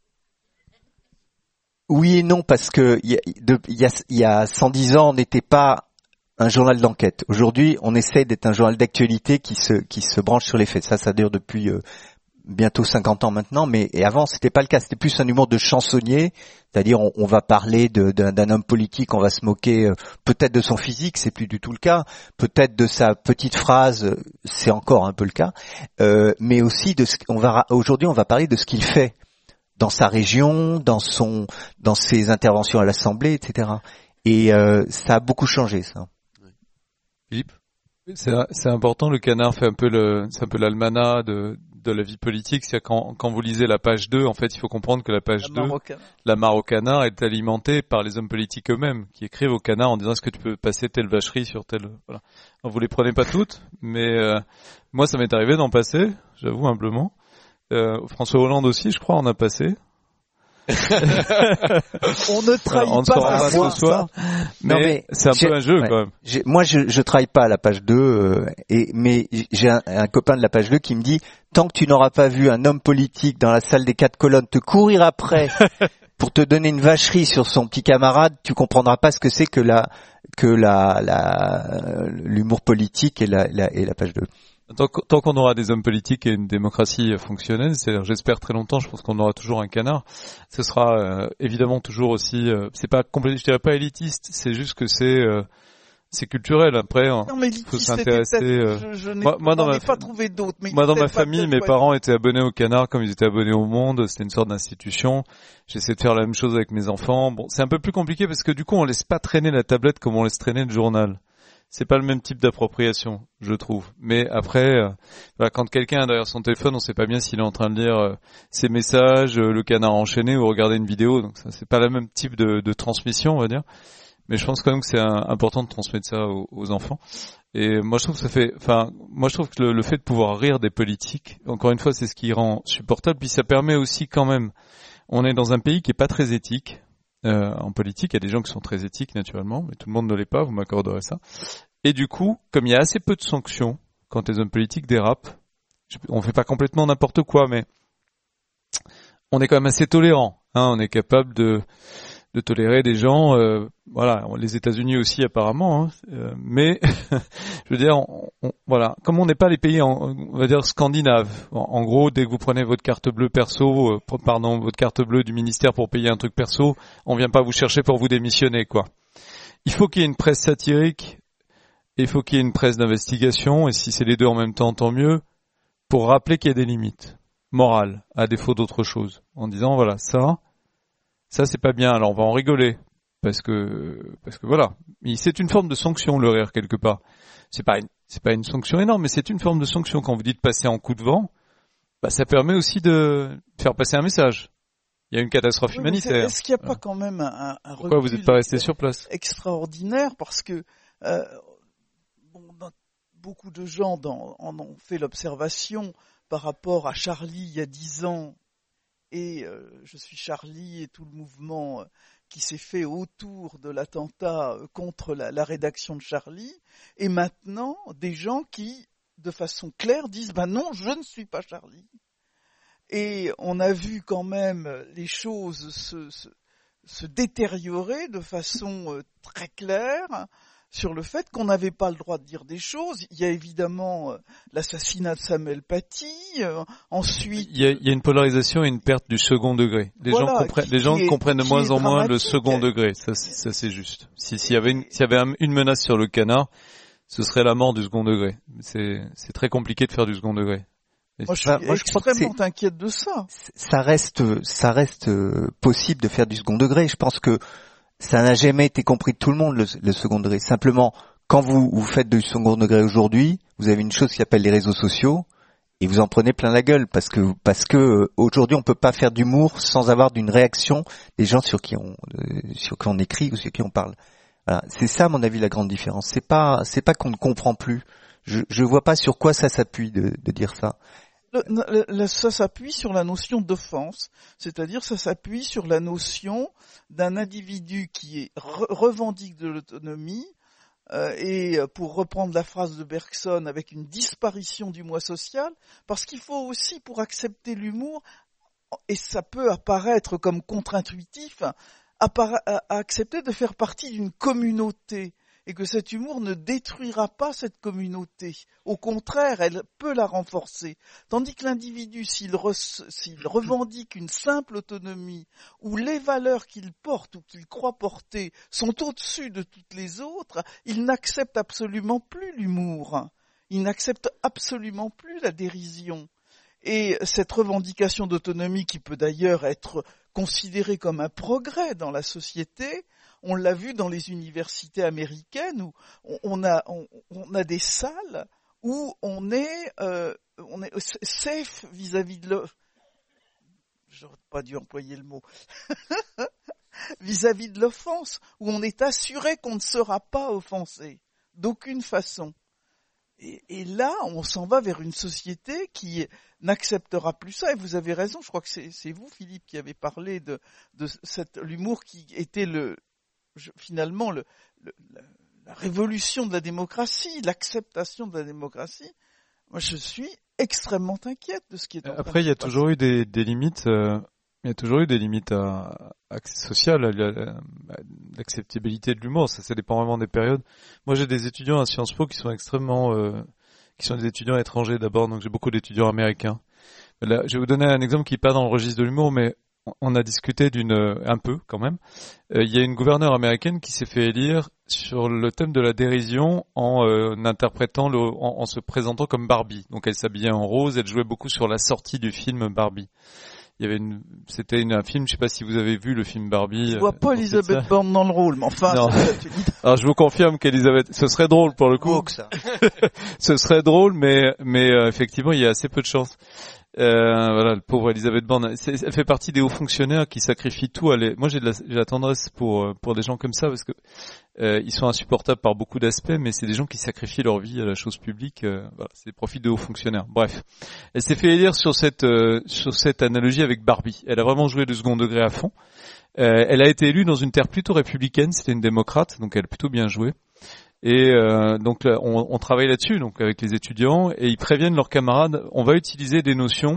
Oui et non, parce que il y a 110 ans, on n'était pas un journal d'enquête. Aujourd'hui, on essaie d'être un journal d'actualité qui se branche sur les faits. Ça dure depuis bientôt 50 ans maintenant, et avant, c'était pas le cas. C'était plus un humour de chansonnier, c'est-à-dire on va parler d'un homme politique, on va se moquer peut-être de son physique, c'est plus du tout le cas, peut-être de sa petite phrase, c'est encore un peu le cas, mais aussi aujourd'hui, on va parler de ce qu'il fait dans sa région, dans ses interventions à l'Assemblée, etc. Et ça a beaucoup changé, ça. Philippe, c'est important. Le Canard fait c'est un peu l'almanach de la vie politique. C'est quand vous lisez la page 2, en fait, il faut comprendre que la page 2, la mare au Canard, est alimentée par les hommes politiques eux-mêmes qui écrivent au Canard en disant est-ce que tu peux passer telle vacherie sur telle. Voilà. Alors, vous les prenez pas toutes, mais moi, ça m'est arrivé d'en passer, j'avoue humblement. François Hollande aussi, je crois, en a passé. On ne trahit pas ce soir, mais c'est un peu un jeu quand même. Moi, je trahis pas la page 2, mais j'ai un copain de la page 2 qui me dit tant que tu n'auras pas vu un homme politique dans la salle des 4 colonnes te courir après pour te donner une vacherie sur son petit camarade, tu comprendras pas ce que c'est que l'humour politique et la page 2. Tant qu'on aura des hommes politiques et une démocratie fonctionnelle, c'est-à-dire j'espère très longtemps, je pense qu'on aura toujours un canard. Ce sera évidemment toujours aussi, c'est pas complètement, je dirais pas élitiste, c'est juste que c'est culturel. Après, il faut s'intéresser. Moi, n'en ai pas trouvé d'autres. Moi, dans ma famille, mes parents étaient abonnés au Canard comme ils étaient abonnés au Monde. C'était une sorte d'institution. J'essaie de faire la même chose avec mes enfants. Bon, c'est un peu plus compliqué parce que du coup, on laisse pas traîner la tablette comme on laisse traîner le journal. C'est pas le même type d'appropriation, je trouve. Mais après, quand quelqu'un est derrière son téléphone, on sait pas bien s'il est en train de lire ses messages, le Canard enchaîné ou regarder une vidéo. Donc ça, c'est pas le même type de transmission, on va dire. Mais je pense quand même que c'est important de transmettre ça aux enfants. Et moi je trouve que le fait de pouvoir rire des politiques, encore une fois, c'est ce qui rend supportable. Puis ça permet aussi quand même, on est dans un pays qui est pas très éthique en politique. Il y a des gens qui sont très éthiques naturellement, mais tout le monde ne l'est pas. Vous m'accorderez ça. Et du coup, comme il y a assez peu de sanctions quand les hommes politiques dérapent, on fait pas complètement n'importe quoi, mais on est quand même assez tolérant. On est capable de tolérer des gens, voilà, les États-Unis aussi apparemment, mais je veux dire, voilà, comme on n'est pas les pays, on va dire scandinaves. En gros, dès que vous prenez votre carte bleue perso, votre carte bleue du ministère pour payer un truc perso, on vient pas vous chercher pour vous démissionner, quoi. Il faut qu'il y ait une presse satirique, et il faut qu'il y ait une presse d'investigation, et si c'est les deux en même temps, tant mieux, pour rappeler qu'il y a des limites morales, à défaut d'autre chose, en disant voilà, ça c'est pas bien, alors on va en rigoler parce que voilà, mais c'est une forme de sanction le rire quelque part. C'est pas une sanction énorme, mais c'est une forme de sanction quand vous dites passer en coup de vent, ça permet aussi de faire passer un message. Il y a une catastrophe humanitaire. Est-ce qu'il n'y a pas quand même un Pourquoi vous n'êtes pas resté sur place extraordinaire parce que beaucoup de gens en ont fait l'observation par rapport à Charlie il y a 10 ans. Et je suis Charlie et tout le mouvement qui s'est fait autour de l'attentat contre la rédaction de Charlie. Et maintenant, des gens qui, de façon claire, disent « non, je ne suis pas Charlie ». Et on a vu quand même les choses se détériorer de façon très claire sur le fait qu'on n'avait pas le droit de dire des choses. Il y a évidemment l'assassinat de Samuel Paty, ensuite... Il y a une polarisation et une perte du second degré. Les gens comprennent de moins en moins le second degré, ça c'est juste. S'il y avait une menace sur le Canard, ce serait la mort du second degré. C'est très compliqué de faire du second degré. Moi, je suis extrêmement inquiète de ça. Ça reste possible de faire du second degré. Je pense que ça n'a jamais été compris de tout le monde, le second degré. Simplement, quand vous faites du second degré aujourd'hui, vous avez une chose qui s'appelle les réseaux sociaux, et vous en prenez plein la gueule, parce que aujourd'hui, on peut pas faire d'humour sans avoir d'une réaction des gens sur qui on écrit ou sur qui on parle. Voilà. C'est ça, à mon avis, la grande différence. C'est pas qu'on ne comprend plus. Je vois pas sur quoi ça s'appuie de dire ça. Ça s'appuie sur la notion d'offense, c'est-à-dire ça s'appuie sur la notion d'un individu qui revendique de l'autonomie et pour reprendre la phrase de Bergson, avec une disparition du moi social, parce qu'il faut aussi, pour accepter l'humour, et ça peut apparaître comme contre-intuitif, accepter de faire partie d'une communauté. Et que cet humour ne détruira pas cette communauté. Au contraire, elle peut la renforcer. Tandis que l'individu, s'il revendique une simple autonomie, où les valeurs qu'il porte ou qu'il croit porter sont au-dessus de toutes les autres, il n'accepte absolument plus l'humour. Il n'accepte absolument plus la dérision. Et cette revendication d'autonomie, qui peut d'ailleurs être considérée comme un progrès dans la société, on l'a vu dans les universités américaines où on a des salles où on est safe vis-à-vis de j'aurais pas dû employer le mot vis-à-vis de l'offense, où on est assuré qu'on ne sera pas offensé d'aucune façon. Et là, on s'en va vers une société qui n'acceptera plus ça. Et vous avez raison, je crois que c'est vous, Philippe, qui avez parlé de l'humour qui était finalement la révolution de la démocratie, l'acceptation de la démocratie. Moi, je suis extrêmement inquiète de ce qui est en train de se passer. Après, il y a toujours eu des limites. Il y a toujours eu des limites sociales, l'acceptabilité de l'humour. Ça dépend vraiment des périodes. Moi, j'ai des étudiants à Sciences Po qui sont extrêmement qui sont des étudiants étrangers d'abord, donc j'ai beaucoup d'étudiants américains. Là, je vais vous donner un exemple qui n'est pas dans le registre de l'humour, mais on a discuté un peu quand même. Il y a une gouverneure américaine qui s'est fait élire sur le thème de la dérision en interprétant en se présentant comme Barbie. Donc elle s'habillait en rose, elle jouait beaucoup sur la sortie du film Barbie. Il y avait un film, je sais pas si vous avez vu le film Barbie. Je vois pas Elisabeth Borne dans le rôle, mais enfin. Alors je vous confirme qu'Elisabeth, ce serait drôle pour le coup. Ça. Ce serait drôle, mais effectivement il y a assez peu de chance. Voilà, le pauvre Elisabeth Borne. Elle fait partie des hauts fonctionnaires qui sacrifient tout. Moi j'ai de la tendresse pour des gens comme ça parce que ils sont insupportables par beaucoup d'aspects, mais c'est des gens qui sacrifient leur vie à la chose publique. Voilà, c'est des profits de hauts fonctionnaires. Bref, elle s'est fait élire sur cette analogie avec Barbie. Elle a vraiment joué du second degré à fond. Elle a été élue dans une terre plutôt républicaine. C'était une démocrate, donc elle a plutôt bien joué. Et donc là, on travaille là-dessus, donc avec les étudiants, et ils préviennent leurs camarades. On va utiliser des notions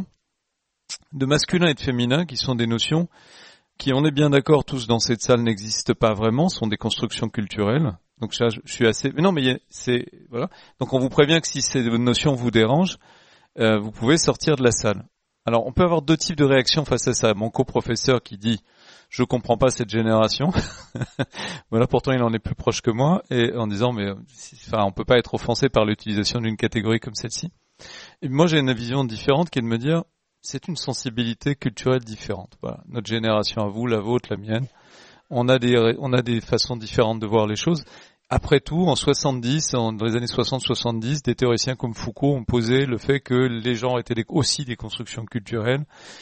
de masculin et de féminin, qui sont des notions qui, on est bien d'accord, tous dans cette salle n'existent pas vraiment, sont des constructions culturelles. Donc ça, je suis assez. Mais non, mais voilà. Donc on vous prévient que si ces notions vous dérangent, vous pouvez sortir de la salle. Alors on peut avoir deux types de réactions face à ça. Mon coprofesseur qui dit je comprends pas cette génération. Voilà, pourtant il en est plus proche que moi, et en disant mais on peut pas être offensé par l'utilisation d'une catégorie comme celle-ci. Et moi j'ai une vision différente qui est de me dire c'est une sensibilité culturelle différente. Voilà, notre génération à vous, la vôtre, la mienne, on a des façons différentes de voir les choses. Après tout, dans les années 60-70, des théoriciens comme Foucault ont posé le fait que les gens étaient aussi des constructions culturelles.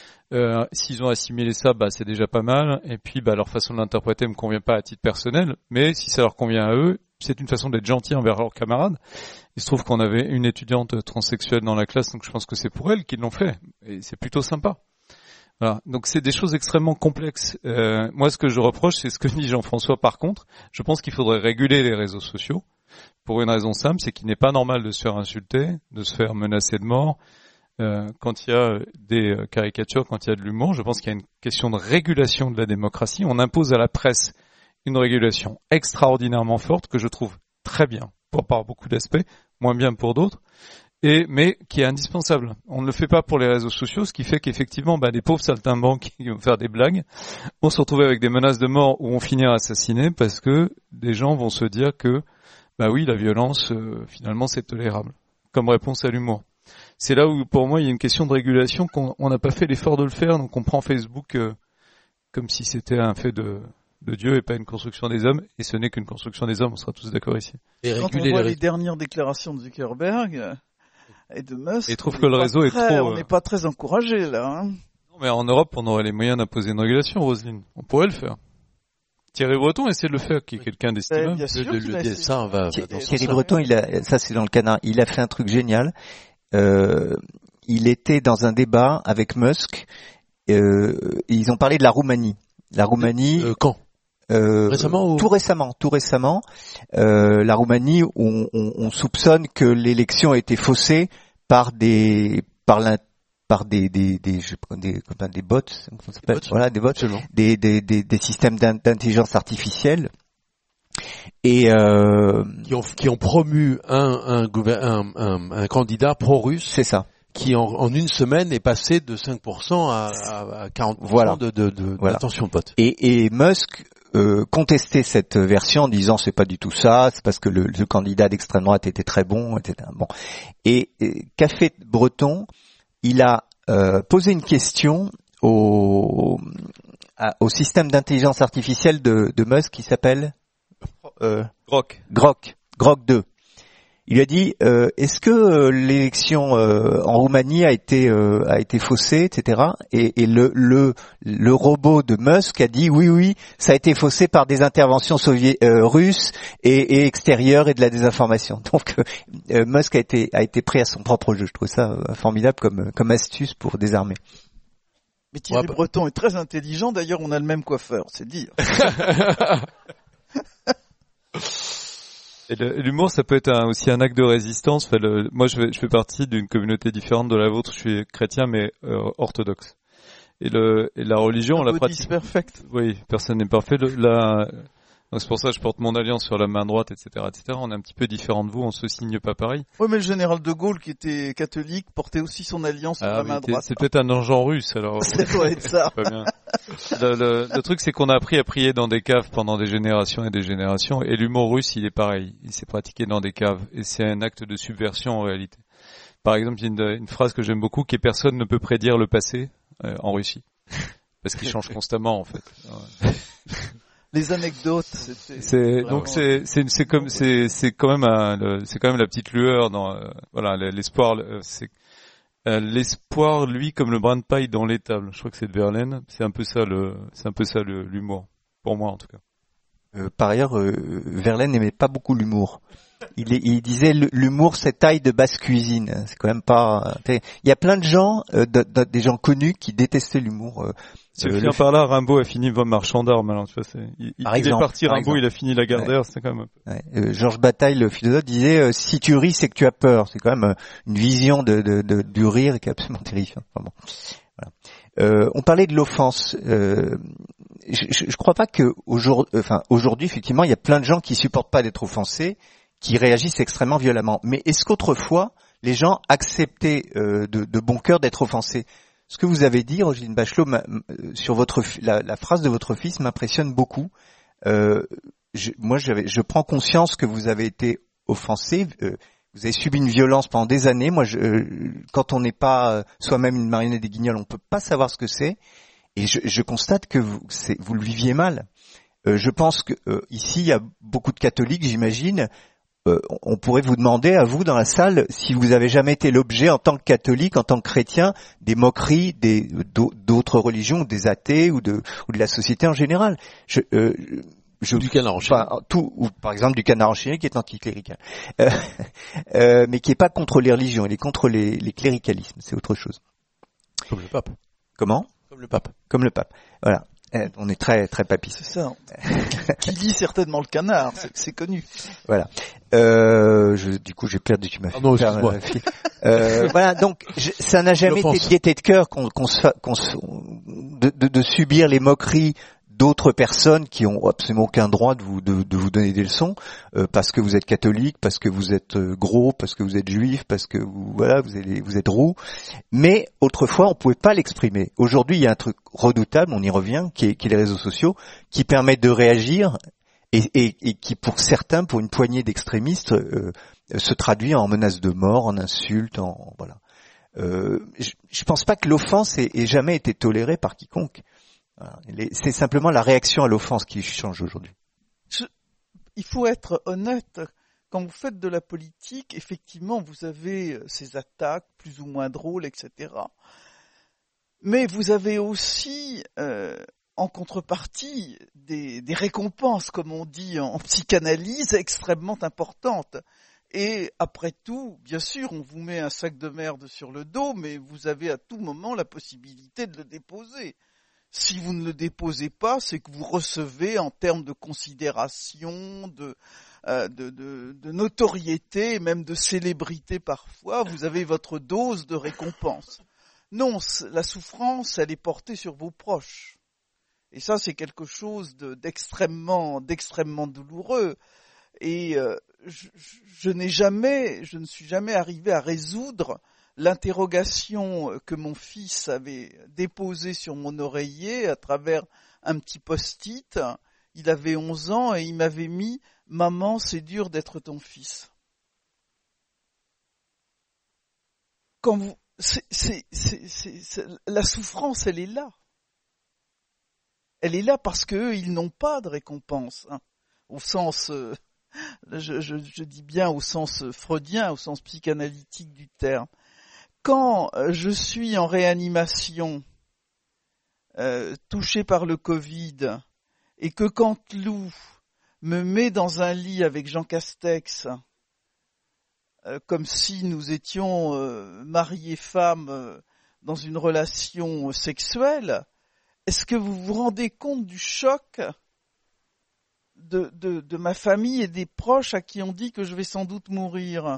S'ils ont assimilé ça, c'est déjà pas mal. Et puis, leur façon de l'interpréter me convient pas à titre personnel. Mais si ça leur convient à eux, c'est une façon d'être gentil envers leurs camarades. Il se trouve qu'on avait une étudiante transsexuelle dans la classe, donc je pense que c'est pour elle qu'ils l'ont fait. Et c'est plutôt sympa. Voilà. Donc c'est des choses extrêmement complexes. Moi, ce que je reproche, c'est ce que dit Jean-François. Par contre, je pense qu'il faudrait réguler les réseaux sociaux pour une raison simple, c'est qu'il n'est pas normal de se faire insulter, de se faire menacer de mort. Quand il y a des caricatures, quand il y a de l'humour, je pense qu'il y a une question de régulation de la démocratie. On impose à la presse une régulation extraordinairement forte que je trouve très bien par beaucoup d'aspects, moins bien pour d'autres, mais qui est indispensable. On ne le fait pas pour les réseaux sociaux, ce qui fait qu'effectivement, des pauvres saltimbanques qui vont faire des blagues vont se retrouver avec des menaces de mort ou vont finir assassinés parce que des gens vont se dire que, oui, la violence, finalement, c'est tolérable, comme réponse à l'humour. C'est là où, pour moi, il y a une question de régulation qu'on n'a pas fait l'effort de le faire, donc on prend Facebook comme si c'était un fait de Dieu et pas une construction des hommes, et ce n'est qu'une construction des hommes, on sera tous d'accord ici. Et quand on voit les dernières déclarations de Zuckerberg et de Musk, et trouve que le réseau est trop... On n'est pas très encouragé là. Hein. Non, mais en Europe, on aurait les moyens d'imposer une régulation, Roselyne. On pourrait le faire. Thierry Breton essaie de le faire, qui est quelqu'un d'estimable. Thierry Breton, ça c'est dans le canard, il a fait un truc génial. Il était dans un débat avec Musk, et ils ont parlé de la Roumanie. La Roumanie. Quand récemment ou... Tout récemment. La Roumanie, on soupçonne que l'élection a été faussée par des bots, comment ça s'appelle ? Voilà, des bots, des systèmes d'intelligence artificielle. Et qui ont promu un candidat pro-russe. C'est ça. Qui en une semaine est passé de 5% à 40% d'attention de vote. Et Musk contestait cette version en disant c'est pas du tout ça, c'est parce que le candidat d'extrême droite était très bon, etc. Bon. Et qu'a fait Breton ? Il a posé une question au système d'intelligence artificielle de Musk qui s'appelle Grok 2. Il lui a dit est-ce que l'élection en Roumanie a été faussée, etc. Et le robot de Musk a dit oui, ça a été faussé par des interventions russes et extérieures et de la désinformation. Donc Musk a été pris à son propre jeu. Je trouve ça formidable comme astuce pour désarmer. Mais Thierry Breton est très intelligent. D'ailleurs, on a le même coiffeur, c'est dire. Et l'humour, ça peut être aussi un acte de résistance. Moi, je fais partie d'une communauté différente de la vôtre. Je suis chrétien, mais orthodoxe. Et la religion, on la pratique. Perfect. Oui, personne n'est parfait. Donc c'est pour ça que je porte mon alliance sur la main droite, etc., etc. On est un petit peu différents de vous, on se signe pas pareil. Oui, mais le général de Gaulle, qui était catholique, portait aussi son alliance sur la main droite. C'est peut-être un agent russe, alors. Ça doit être ça. Pas bien. Le truc, c'est qu'on a appris à prier dans des caves pendant des générations et des générations, et l'humour russe, il est pareil. Il s'est pratiqué dans des caves, et c'est un acte de subversion en réalité. Par exemple, il y a une phrase que j'aime beaucoup, qui est personne ne peut prédire le passé en Russie. Parce qu'il change constamment, en fait. Les anecdotes, c'est quand même la petite lueur dans l'espoir. C'est l'espoir, lui, comme le brin de paille dans l'étable. Je crois que c'est de Verlaine. C'est un peu ça l'humour, pour moi en tout cas. Par ailleurs, Verlaine n'aimait pas beaucoup l'humour. Il disait l'humour c'est taille de basse cuisine. C'est quand même pas. Il y a plein de gens, des gens connus qui détestaient l'humour. Par là, Rimbaud a fini marchand d'armes. Alors tu vois, il est parti Rimbaud, il a fini Lagardère. C'était quand même. Georges Bataille, le philosophe, disait si tu ris, c'est que tu as peur. C'est quand même une vision du rire qui est absolument terrifiante. Enfin, bon. Voilà. On parlait de l'offense. Je crois pas que aujourd'hui, effectivement, il y a plein de gens qui supportent pas d'être offensés, qui réagissent extrêmement violemment. Mais est-ce qu'autrefois, les gens acceptaient de bon cœur d'être offensés? Ce que vous avez dit, Roselyne Bachelot, sur la phrase de votre fils m'impressionne beaucoup. Je prends conscience que vous avez été offensé. Vous avez subi une violence pendant des années. Moi, quand on n'est pas soi-même une marionnette des Guignols, on peut pas savoir ce que c'est. Et je constate que vous le viviez mal. Je pense que ici, il y a beaucoup de catholiques, j'imagine. On pourrait vous demander à vous dans la salle si vous avez jamais été l'objet en tant que catholique, en tant que chrétien, des moqueries d'autres religions, des athées ou de la société en général. Du canard enchaîné. Ou par exemple du canard enchaîné qui est anticlérical, mais qui est pas contre les religions, il est contre les cléricalismes, c'est autre chose. Comme le pape. Comment ? Comme le pape. Voilà. On est très très papiste. C'est ça. Qui lit certainement le canard, c'est connu. Voilà. Du coup, j'ai perdu. Tu m'as fait perdre la file. Voilà. Donc, ça n'a jamais été de gaieté de cœur de subir les moqueries d'autres personnes qui ont absolument aucun droit de vous donner des leçons parce que vous êtes catholique, parce que vous êtes gros, parce que vous êtes juif, parce que vous êtes roux. Mais autrefois, on pouvait pas l'exprimer. Aujourd'hui, il y a un truc redoutable, on y revient, qui est les réseaux sociaux, qui permettent de réagir et qui, pour certains, pour une poignée d'extrémistes, se traduit en menaces de mort, en insultes, voilà. Je pense pas que l'offense ait jamais été tolérée par quiconque. Voilà. C'est simplement la réaction à l'offense qui change aujourd'hui. Il faut être honnête. Quand vous faites de la politique, effectivement, vous avez ces attaques plus ou moins drôles, etc. Mais vous avez aussi, en contrepartie, des récompenses, comme on dit en psychanalyse, extrêmement importantes. Et après tout, bien sûr, on vous met un sac de merde sur le dos, mais vous avez à tout moment la possibilité de le déposer. Si vous ne le déposez pas, c'est que vous recevez en termes de considération, de notoriété, même de célébrité parfois, vous avez votre dose de récompense. Non, la souffrance, elle est portée sur vos proches. Et ça, c'est quelque chose d'extrêmement douloureux. Et je ne suis jamais arrivé à résoudre l'interrogation que mon fils avait déposée sur mon oreiller à travers un petit post-it. Il avait 11 ans et il m'avait mis « Maman, c'est dur d'être ton fils ». La souffrance, elle est là. Elle est là parce qu'eux, ils n'ont pas de récompense, hein, au sens, je dis bien au sens freudien, au sens psychanalytique du terme. Quand je suis en réanimation, touché par le Covid, et que Canteloup me met dans un lit avec Jean Castex, comme si nous étions mariés femmes dans une relation sexuelle, est-ce que vous vous rendez compte du choc de ma famille et des proches à qui on dit que je vais sans doute mourir?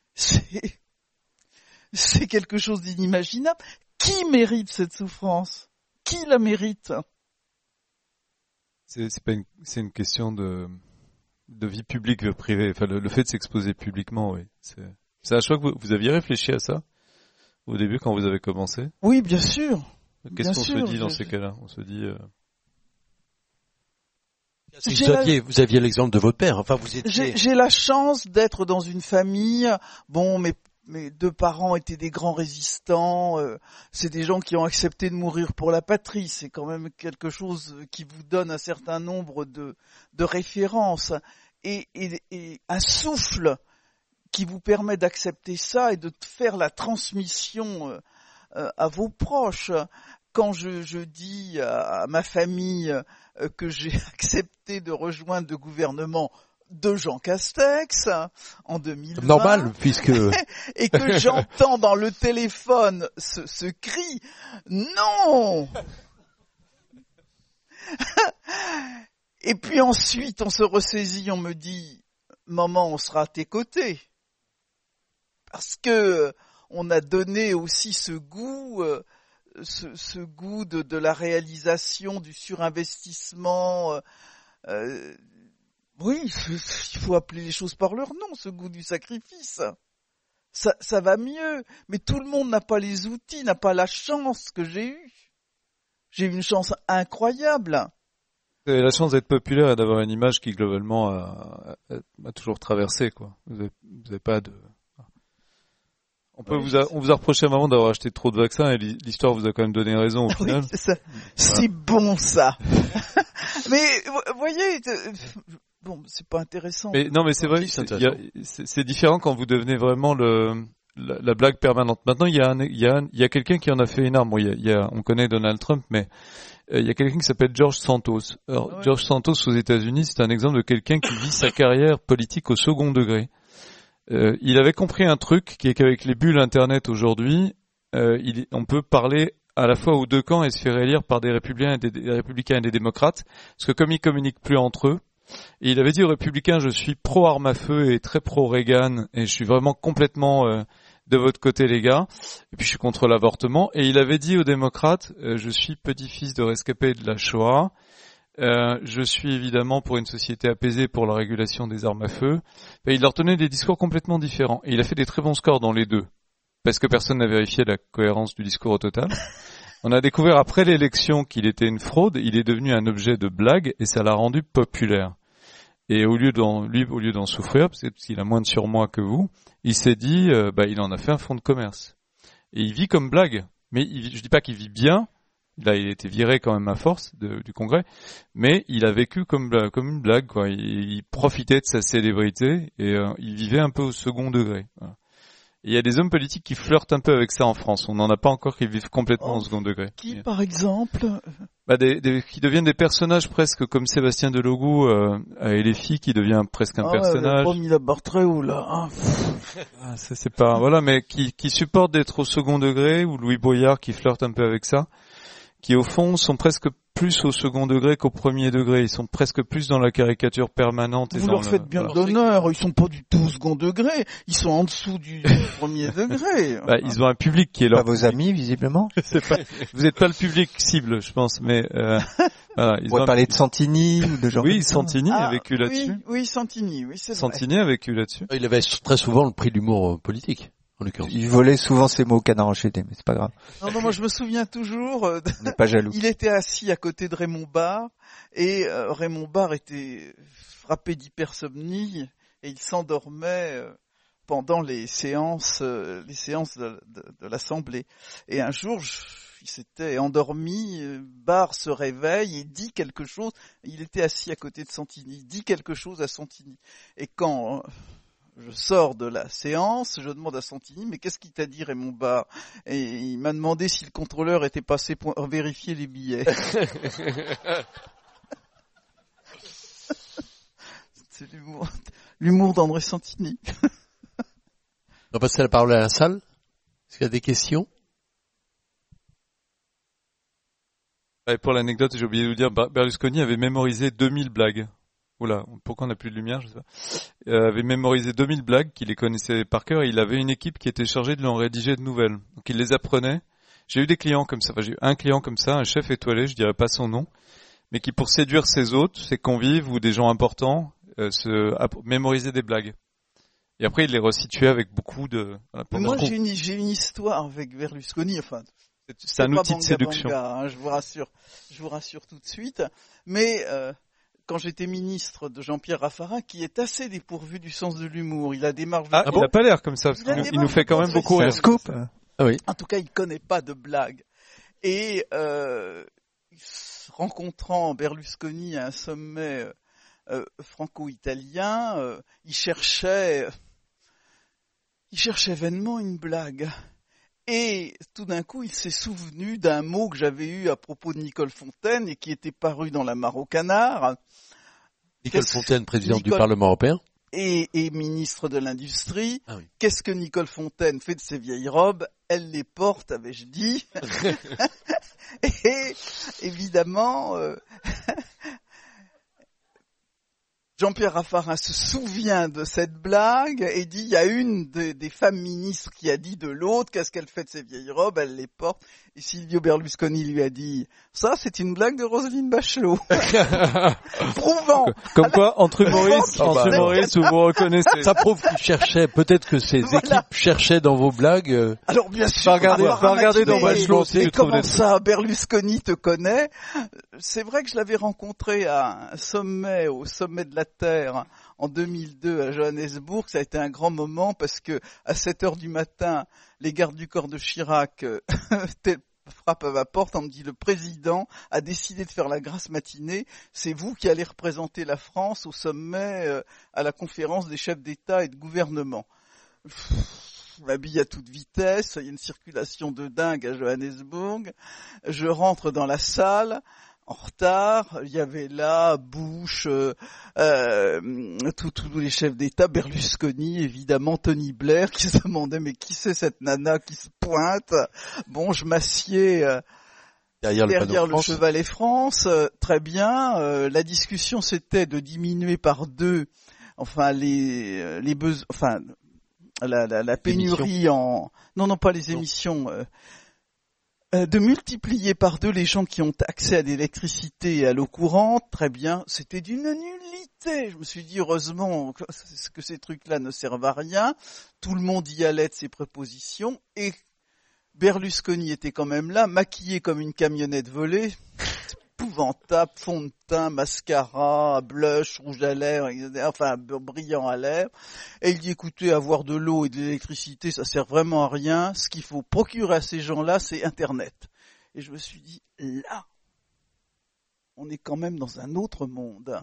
C'est quelque chose d'inimaginable. Qui mérite cette souffrance? Qui la mérite? C'est une question de vie publique, vie privée. Enfin, le fait de s'exposer publiquement, oui. C'est un choix que vous aviez réfléchi à ça au début quand vous avez commencé? Oui, bien sûr. Qu'est-ce qu'on se dit dans ces cas-là? On se dit. Vous aviez l'exemple de votre père. Enfin, vous étiez. J'ai la chance d'être dans une famille. Bon, mes deux parents étaient des grands résistants. C'est des gens qui ont accepté de mourir pour la patrie. C'est quand même quelque chose qui vous donne un certain nombre de références et un souffle qui vous permet d'accepter ça et de faire la transmission à vos proches. Quand je dis à ma famille que j'ai accepté de rejoindre le gouvernement de Jean Castex en 2020. Normal, puisque... et que j'entends dans le téléphone ce cri « Non !» Et puis ensuite, on se ressaisit, on me dit « Maman, on sera à tes côtés. » Parce que on a donné aussi ce goût... Ce goût de la réalisation, du surinvestissement. Oui, il faut appeler les choses par leur nom, ce goût du sacrifice. Ça va mieux, mais tout le monde n'a pas les outils, n'a pas la chance que j'ai eue. J'ai eu une chance incroyable. Vous avez la chance d'être populaire et d'avoir une image qui globalement a toujours traversé, quoi. Vous avez pas de... On vous a reproché à un moment d'avoir acheté trop de vaccins et l'histoire vous a quand même donné raison au final. Oui, c'est ça. Voilà. C'est bon ça. Mais vous voyez, bon, c'est pas intéressant. Mais non, mais c'est vrai, c'est différent quand vous devenez vraiment la blague permanente. Maintenant, il y a quelqu'un qui en a fait une arme. Bon, on connaît Donald Trump, mais il y a quelqu'un qui s'appelle George Santos. Alors, ouais. George Santos aux États-Unis, c'est un exemple de quelqu'un qui vit sa carrière politique au second degré. Il avait compris un truc qui est qu'avec les bulles Internet aujourd'hui, on peut parler à la fois aux deux camps et se faire élire par des républicains et des démocrates, parce que comme ils communiquent plus entre eux, et il avait dit aux républicains, je suis pro arme à feu et très pro Reagan, et je suis vraiment complètement de votre côté les gars, et puis je suis contre l'avortement, et il avait dit aux démocrates, je suis petit-fils de rescapé de la Shoah, je suis évidemment pour une société apaisée, pour la régulation des armes à feu. Et il leur tenait des discours complètement différents. Et il a fait des très bons scores dans les deux. Parce que personne n'a vérifié la cohérence du discours au total. On a découvert après l'élection qu'il était une fraude. Il est devenu un objet de blague et ça l'a rendu populaire. Et au lieu d'en souffrir, parce qu'il a moins de surmoi que vous, il s'est dit, il en a fait un fonds de commerce. Et il vit comme blague. Mais je dis pas qu'il vit bien. Là, il a été viré quand même à force du Congrès, mais il a vécu comme une blague, quoi. Il profitait de sa célébrité et il vivait un peu au second degré. Voilà. Et il y a des hommes politiques qui flirtent un peu avec ça en France. On n'en a pas encore qui vivent complètement au second degré. Qui, par exemple? Qui deviennent des personnages presque comme Sébastien Delogu à LFI, qui devient presque un personnage. Pas mis la barre très haut là. Ah, ça c'est pas voilà, mais qui supportent d'être au second degré, ou Louis Boyard qui flirte un peu avec ça. Qui au fond sont presque plus au second degré qu'au premier degré. Ils sont presque plus dans la caricature permanente. Vous leur faites bien d'honneur. Ils sont pas du tout au second degré. Ils sont en dessous du premier degré. Ils ont un public qui est leur... Pas vos amis, visiblement. Vous n'êtes pas le public cible, je pense. Mais voilà, on pourrait parler de Santini ou de genre. Oui, Santini a vécu là-dessus. Oui, Santini. Oui, c'est vrai. Santini a vécu là-dessus. Il avait très souvent le prix de l'humour politique. Il volait souvent ses mots au canard enchaîné, mais c'est pas grave. Non, moi je me souviens toujours. On n'est pas jaloux. Il était assis à côté de Raymond Barre et Raymond Barre était frappé d'hypersomnie et il s'endormait pendant les séances de l'Assemblée. Et un jour, il s'était endormi. Barre se réveille et dit quelque chose. Il était assis à côté de Santini. Il dit quelque chose à Santini. Et quand je sors de la séance, je demande à Santini, mais qu'est-ce qu'il t'a dit Raymond Barre? Et il m'a demandé si le contrôleur était passé pour vérifier les billets. C'est l'humour d'André Santini. On va passer la parole à la salle. Est-ce qu'il y a des questions? Et pour l'anecdote, j'ai oublié de vous dire, Berlusconi avait mémorisé 2000 blagues. Oula, pourquoi on n'a plus de lumière, je sais pas. Avait mémorisé 2000 blagues, qu'il les connaissait par cœur, et il avait une équipe qui était chargée de lui en rédiger de nouvelles. Donc il les apprenait. J'ai eu des clients comme ça, j'ai eu un client comme ça, un chef étoilé, je dirais pas son nom, mais qui pour séduire ses hôtes, ses convives ou des gens importants, mémorisaient des blagues. Et après, il les resituait avec beaucoup de... Voilà, moi, j'ai une histoire avec Berlusconi, enfin... C'est un outil de séduction. Banga, hein, je vous rassure tout de suite. Mais quand j'étais ministre de Jean-Pierre Raffarin, qui est assez dépourvu du sens de l'humour, il a des marges... il n'a pas l'air comme ça, parce qu'il nous fait quand même beaucoup rire. Scoop. Ah oui. En tout cas, il connaît pas de blagues. Et rencontrant Berlusconi à un sommet franco-italien, il cherchait vainement une blague. Et tout d'un coup, il s'est souvenu d'un mot que j'avais eu à propos de Nicole Fontaine et qui était paru dans la Mare au Canard. Nicole Fontaine, présidente du Parlement européen. Et ministre de l'Industrie. Ah oui. Qu'est-ce que Nicole Fontaine fait de ses vieilles robes? Elle les porte, avais-je dit. Et évidemment... Jean-Pierre Raffarin se souvient de cette blague et dit, il y a une des femmes ministres qui a dit de l'autre, qu'est-ce qu'elle fait de ses vieilles robes, elle les porte. Et Silvio Berlusconi lui a dit, ça c'est une blague de Roselyne Bachelot. Prouvant. Comme quoi, entre humoristes, vous vous reconnaissez. Ça prouve qu'il cherchait, peut-être que ces équipes cherchaient dans vos blagues. Alors bien sûr, regarder dans Bachelot, et comment ça, Berlusconi te connaît? C'est vrai que je l'avais rencontré à un sommet, au sommet de la Terre, en 2002 à Johannesburg. Ça a été un grand moment parce que à 7h du matin, les gardes du corps de Chirac frappent à ma porte. On me dit, le président a décidé de faire la grasse matinée. C'est vous qui allez représenter la France au sommet, à la conférence des chefs d'État et de gouvernement. Je m'habille à toute vitesse. Il y a une circulation de dingue à Johannesburg. Je rentre dans la salle. En retard, il y avait là Bush, tous les chefs d'État, Berlusconi, évidemment, Tony Blair, qui se demandait mais qui c'est cette nana qui se pointe? Bon, je m'assieds derrière le Chevalet France, très bien. La discussion c'était de diminuer par 2, enfin les besoins, enfin la pénurie non pas les émissions. De multiplier par 2 les gens qui ont accès à l'électricité et à l'eau courante, très bien, c'était d'une nullité. Je me suis dit, heureusement que ces trucs-là ne servent à rien. Tout le monde y allait de ses propositions. Et Berlusconi était quand même là, maquillé comme une camionnette volée. Épouvantable, fond de teint, mascara, blush, rouge à lèvres, etc. Enfin, brillant à lèvres. Et il dit, écoutez, avoir de l'eau et de l'électricité, ça sert vraiment à rien. Ce qu'il faut procurer à ces gens-là, c'est Internet. Et je me suis dit, là, on est quand même dans un autre monde.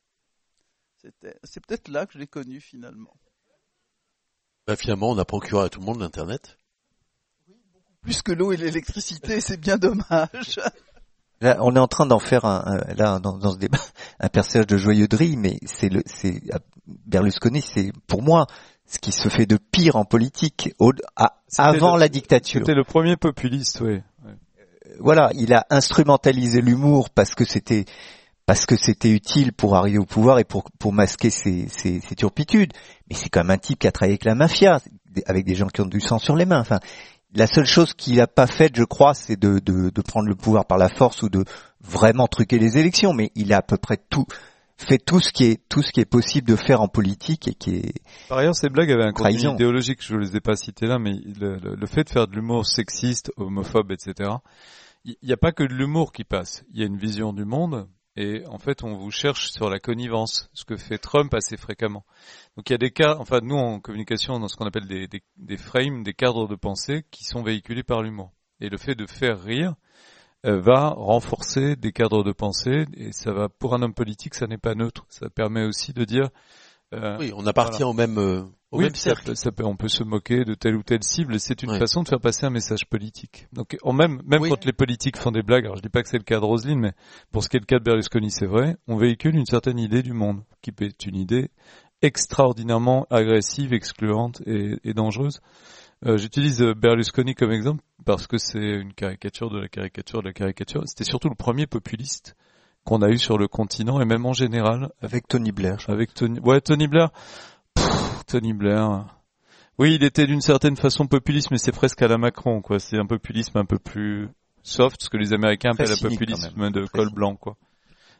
C'est peut-être là que je l'ai connu, finalement. Finalement, on a procuré à tout le monde l'Internet. Oui, beaucoup plus que l'eau et l'électricité, c'est bien dommage. Là, on est en train d'en faire dans ce débat un personnage de joyeuderie, mais Berlusconi, c'est pour moi ce qui se fait de pire en politique avant la dictature. C'était le premier populiste, oui. Voilà, il a instrumentalisé l'humour parce que c'était utile pour arriver au pouvoir et pour masquer ses turpitudes. Mais c'est quand même un type qui a travaillé avec la mafia, avec des gens qui ont du sang sur les mains. Enfin, la seule chose qu'il n'a pas faite, je crois, c'est de prendre le pouvoir par la force ou de vraiment truquer les élections. Mais il a à peu près fait tout ce qui est possible de faire en politique et qui est. Par ailleurs, ces blagues avaient un contenu trahison idéologique. Je ne les ai pas citées là, mais le fait de faire de l'humour sexiste, homophobe, etc. Il n'y a pas que de l'humour qui passe. Il y a une vision du monde. Et en fait, on vous cherche sur la connivence, ce que fait Trump assez fréquemment. Donc il y a des cas, enfin nous en communication, dans ce qu'on appelle des frames, des cadres de pensée qui sont véhiculés par l'humour. Et le fait de faire rire va renforcer des cadres de pensée, et ça va, pour un homme politique, ça n'est pas neutre. Ça permet aussi de dire... oui, on appartient au même même cercle. On peut se moquer de telle ou telle cible, et c'est une façon de faire passer un message politique. Donc même quand les politiques font des blagues, alors je dis pas que c'est le cas de Roselyne, mais pour ce qui est le cas de Berlusconi, c'est vrai, on véhicule une certaine idée du monde, qui est une idée extraordinairement agressive, excluante et dangereuse. J'utilise Berlusconi comme exemple parce que c'est une caricature de la caricature de la caricature. C'était surtout le premier populiste qu'on a eu sur le continent et même en général. Avec Tony Blair. Tony Blair. Tony Blair. Oui, il était d'une certaine façon populiste, mais c'est presque à la Macron, quoi. C'est un populisme un peu plus soft, ce que les Américains appellent un populisme de col blanc, quoi.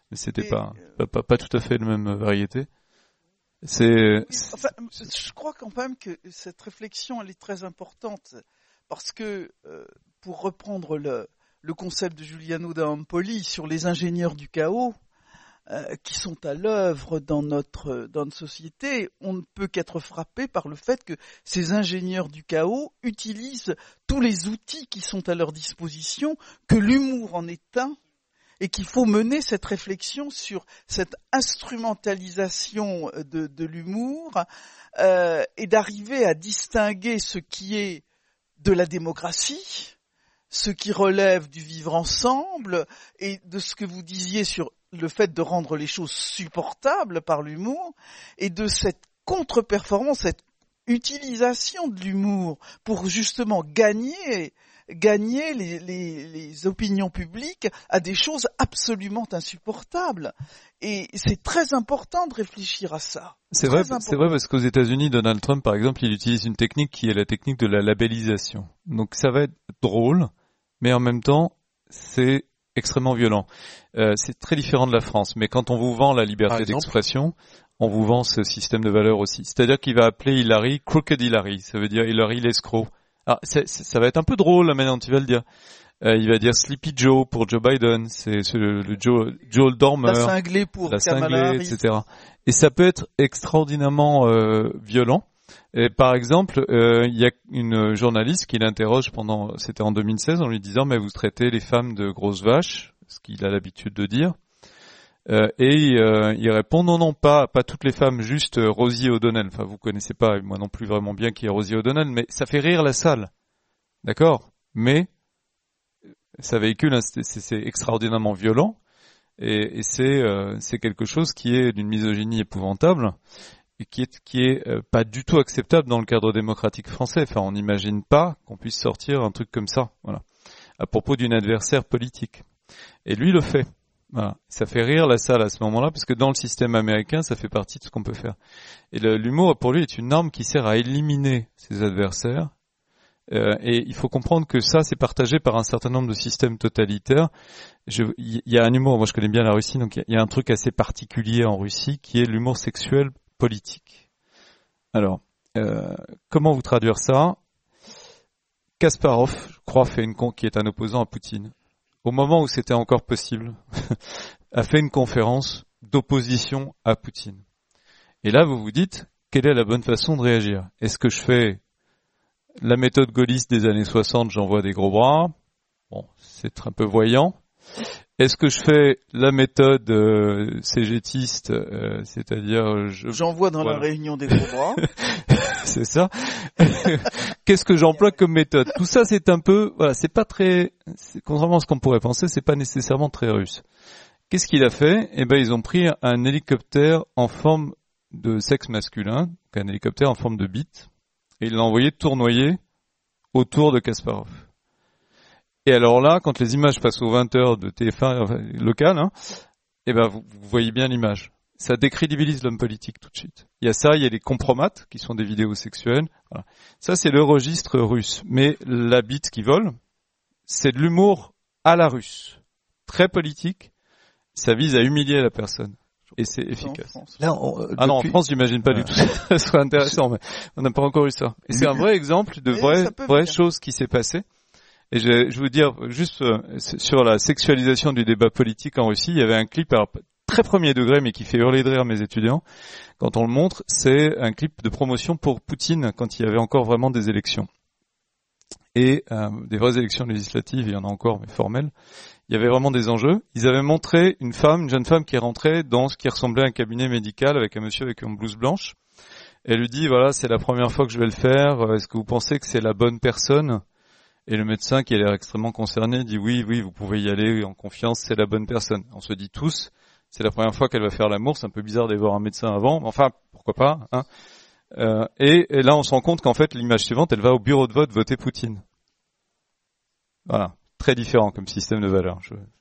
mais c'était pas tout à fait la même variété. Je crois quand même que cette réflexion, elle est très importante, parce que, pour reprendre le concept de Giuliano da Empoli sur les ingénieurs du chaos, qui sont à l'œuvre dans notre société, on ne peut qu'être frappé par le fait que ces ingénieurs du chaos utilisent tous les outils qui sont à leur disposition, que l'humour en est un, et qu'il faut mener cette réflexion sur cette instrumentalisation de l'humour, et d'arriver à distinguer ce qui est de la démocratie, ce qui relève du vivre ensemble, et de ce que vous disiez sur le fait de rendre les choses supportables par l'humour, et de cette contre-performance, cette utilisation de l'humour pour justement gagner les opinions publiques à des choses absolument insupportables. Et c'est très important de réfléchir à ça. C'est vrai parce qu'aux États-Unis, Donald Trump, par exemple, il utilise une technique qui est la technique de la labellisation. Donc ça va être drôle, mais en même temps, c'est extrêmement violent. C'est très différent de la France, mais quand on vous vend la liberté d'expression, on vous vend ce système de valeurs aussi. C'est-à-dire qu'il va appeler Hillary Crooked Hillary, ça veut dire Hillary l'escroc. Alors, ça va être un peu drôle la manière dont il va le dire. Il va dire Sleepy Joe pour Joe Biden, c'est le Joe le dormeur, la cinglée pour Kamala Harris, etc. Et ça peut être extraordinairement violent. Et par exemple, il y a une journaliste qui l'interroge c'était en 2016, en lui disant mais vous traitez les femmes de grosses vaches, ce qu'il a l'habitude de dire. Il répond non, pas toutes les femmes, juste Rosie O'Donnell. Enfin, vous connaissez pas, moi non plus vraiment bien qui est Rosie O'Donnell, mais ça fait rire la salle, d'accord. Mais ça véhicule, c'est extraordinairement violent, et c'est quelque chose qui est d'une misogynie épouvantable et qui est pas du tout acceptable dans le cadre démocratique français. Enfin, on n'imagine pas qu'on puisse sortir un truc comme ça, voilà, à propos d'une adversaire politique. Et lui le fait. Voilà. Ça fait rire la salle à ce moment-là, parce que dans le système américain, ça fait partie de ce qu'on peut faire. Et l'humour, pour lui, est une arme qui sert à éliminer ses adversaires. Et il faut comprendre que ça, c'est partagé par un certain nombre de systèmes totalitaires. Il y a un humour, moi je connais bien la Russie, donc il y a un truc assez particulier en Russie, qui est l'humour sexuel politique. Alors, comment vous traduire ça ? Kasparov, je crois, qui est un opposant à Poutine, au moment où c'était encore possible, a fait une conférence d'opposition à Poutine. Et là, vous vous dites, quelle est la bonne façon de réagir ? Est-ce que je fais la méthode gaulliste des années 60, j'envoie des gros bras ? Bon, c'est un peu voyant. Est-ce que je fais la méthode cégétiste, c'est-à-dire j'envoie dans la réunion des gros bras. C'est ça. Qu'est-ce que j'emploie comme méthode ? Tout ça, c'est un peu, voilà, c'est pas très, contrairement à ce qu'on pourrait penser, c'est pas nécessairement très russe. Qu'est-ce qu'il a fait ? Eh ben, ils ont pris un hélicoptère en forme de sexe masculin, un hélicoptère en forme de bite, et il l'a envoyé tournoyer autour de Kasparov. Et alors là, quand les images passent aux 20h de TF1 local, eh ben vous voyez bien l'image. Ça décrédibilise l'homme politique tout de suite. Il y a ça, il y a les compromates qui sont des vidéos sexuelles. Voilà. Ça, c'est le registre russe. Mais la bite qui vole, c'est de l'humour à la russe. Très politique. Ça vise à humilier la personne. Et c'est efficace. Là, non, en France, j'imagine pas du tout. Ça serait intéressant, mais on n'a pas encore eu ça. Et c'est un vrai exemple de vraie chose qui s'est passée. Et je veux dire, juste sur la sexualisation du débat politique en Russie, il y avait un clip, alors, très premier degré, mais qui fait hurler de rire mes étudiants. Quand on le montre, c'est un clip de promotion pour Poutine, quand il y avait encore vraiment des élections. Et des vraies élections législatives, il y en a encore, mais formelles. Il y avait vraiment des enjeux. Ils avaient montré une jeune femme qui est rentrée dans ce qui ressemblait à un cabinet médical avec un monsieur avec une blouse blanche. Elle lui dit, voilà, c'est la première fois que je vais le faire. Est-ce que vous pensez que c'est la bonne personne ? Et le médecin, qui a l'air extrêmement concerné, dit oui, vous pouvez y aller en confiance, c'est la bonne personne. On se dit tous, c'est la première fois qu'elle va faire l'amour, c'est un peu bizarre d'aller voir un médecin avant, mais enfin, pourquoi pas, hein. Et là, on se rend compte qu'en fait, l'image suivante, elle va au bureau de vote voter Poutine. Voilà, très différent comme système de valeurs.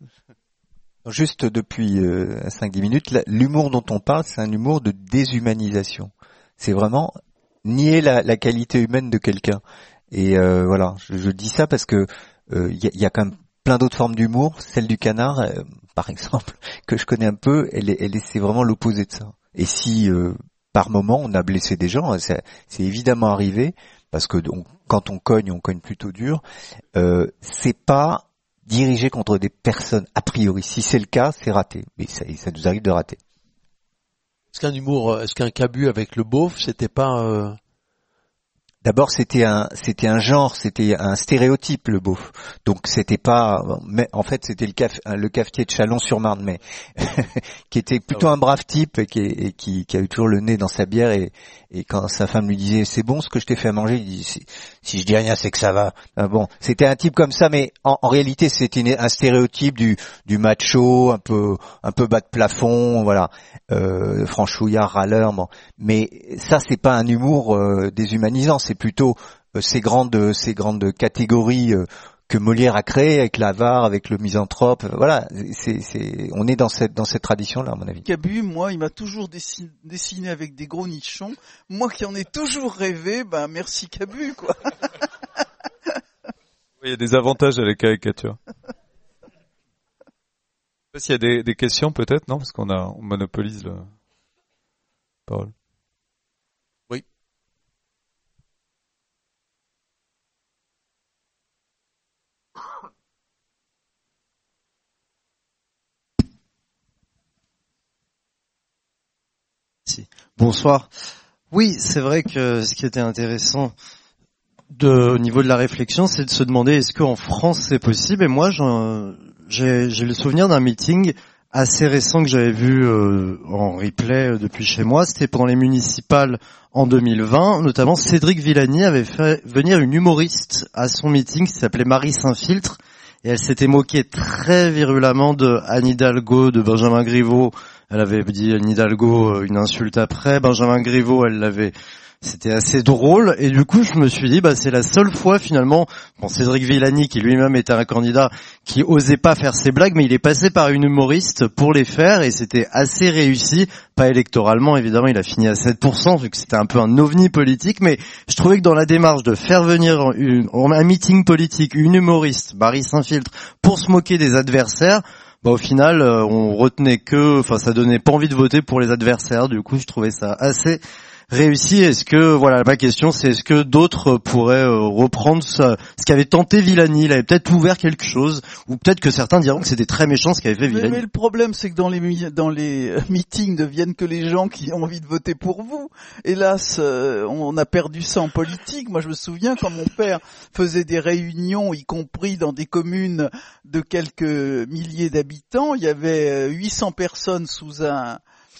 Juste depuis 5-10 minutes, l'humour dont on parle, c'est un humour de déshumanisation. C'est vraiment nier la qualité humaine de quelqu'un. Et voilà, je dis ça parce que y a quand même plein d'autres formes d'humour. Celle du canard, par exemple, que je connais un peu, c'est vraiment l'opposé de ça. Et si par moment on a blessé des gens, c'est évidemment arrivé, parce que quand on cogne plutôt dur. C'est pas dirigé contre des personnes a priori. Si c'est le cas, c'est raté. Mais ça nous arrive de rater. Est-ce qu'un cabu avec le beauf, c'était pas D'abord, c'était un genre, c'était un stéréotype, le beauf. Donc c'était pas, mais en fait c'était le cafetier de Chalon-sur-Marne, mais qui était plutôt un brave type et qui a eu toujours le nez dans sa bière et quand sa femme lui disait c'est bon ce que je t'ai fait à manger, il dit si je dis rien c'est que ça va. Bon, c'était un type comme ça, mais en réalité c'était un stéréotype du macho, un peu bas de plafond, voilà, franchouillard, râleur. Bon, mais ça c'est pas un humour déshumanisant, c'est plutôt ces grandes catégories que Molière a créées avec l'avare, avec le misanthrope. Voilà, on est dans cette tradition-là, à mon avis. Cabu, moi, il m'a toujours dessiné avec des gros nichons. Moi qui en ai toujours rêvé, merci Cabu, quoi. Il y a des avantages à la caricature. Je sais pas s'il y a des questions, peut-être, non? Parce qu'on monopolise la parole. Bonsoir. Oui, c'est vrai que ce qui était intéressant au niveau de la réflexion, c'est de se demander est-ce qu'en France c'est possible. Et moi, j'ai le souvenir d'un meeting assez récent que j'avais vu en replay depuis chez moi. C'était pendant les municipales en 2020. Notamment, Cédric Villani avait fait venir une humoriste à son meeting qui s'appelait Marie Saint-Filtre. Et elle s'était moquée très virulemment de Anne Hidalgo, de Benjamin Griveaux. Elle avait dit Anne Hidalgo une insulte après. Benjamin Griveaux, c'était assez drôle. Et du coup, je me suis dit, c'est la seule fois finalement, Cédric Villani, qui lui-même était un candidat qui osait pas faire ses blagues, mais il est passé par une humoriste pour les faire et c'était assez réussi. Pas électoralement, évidemment, il a fini à 7%, vu que c'était un peu un ovni politique, mais je trouvais que dans la démarche de faire venir un meeting politique, une humoriste, Marie Saint-Filtre, pour se moquer des adversaires, au final, on retenait ça donnait pas envie de voter pour les adversaires. Du coup, je trouvais ça assez réussi. Est-ce que, ma question c'est est-ce que d'autres pourraient reprendre ce qu'avait tenté Villani? Il avait peut-être ouvert quelque chose, ou peut-être que certains diront que c'était très méchant ce qu'avait fait Villani. Mais le problème c'est que dans les meetings ne viennent que les gens qui ont envie de voter pour vous. Hélas, on a perdu ça en politique. Moi je me souviens quand mon père faisait des réunions, y compris dans des communes de quelques milliers d'habitants, il y avait 800 personnes sous un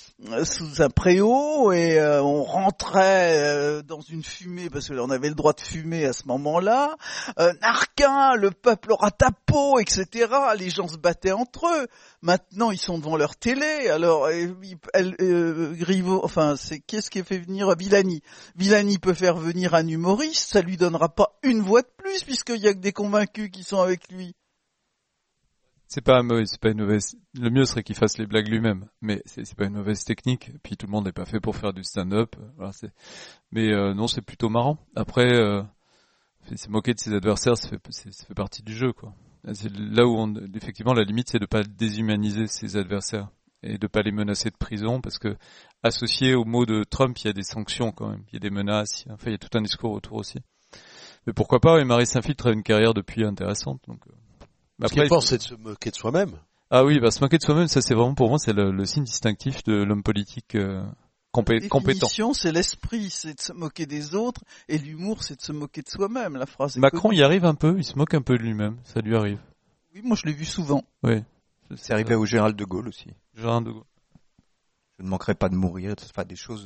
préau et on rentrait dans une fumée parce qu'on avait le droit de fumer à ce moment-là. Narquin, le peuple aura ta peau, etc. Les gens se battaient entre eux. Maintenant, ils sont devant leur télé. Alors, Griveaux, qu'est-ce qui a fait venir Villani? Villani peut faire venir un humoriste, ça lui donnera pas une voix de plus puisqu'il y a que des convaincus qui sont avec lui. C'est pas une mauvaise. Le mieux serait qu'il fasse les blagues lui-même, mais c'est pas une mauvaise technique. Puis tout le monde n'est pas fait pour faire du stand-up. Mais non, c'est plutôt marrant. Après, se moquer de ses adversaires, ça fait partie du jeu, quoi. C'est là où effectivement, la limite, c'est de pas déshumaniser ses adversaires et de pas les menacer de prison, parce que associé au mot de Trump, il y a des sanctions quand même, il y a des menaces. Il y a tout un discours autour aussi. Mais pourquoi pas? Et Marie Saint-Filtre a une carrière depuis intéressante, donc. Ce qui est fort, c'est de se moquer de soi-même. Ah oui, se moquer de soi-même, ça c'est vraiment pour moi, c'est le signe distinctif de l'homme politique compétent. La définition, c'est l'esprit, c'est de se moquer des autres, et l'humour, c'est de se moquer de soi-même. La phrase. Macron y arrive un peu, il se moque un peu de lui-même, ça lui arrive. Oui, moi je l'ai vu souvent. Oui. C'est arrivé au général de Gaulle aussi. Général de Gaulle. Je ne manquerai pas de mourir, des choses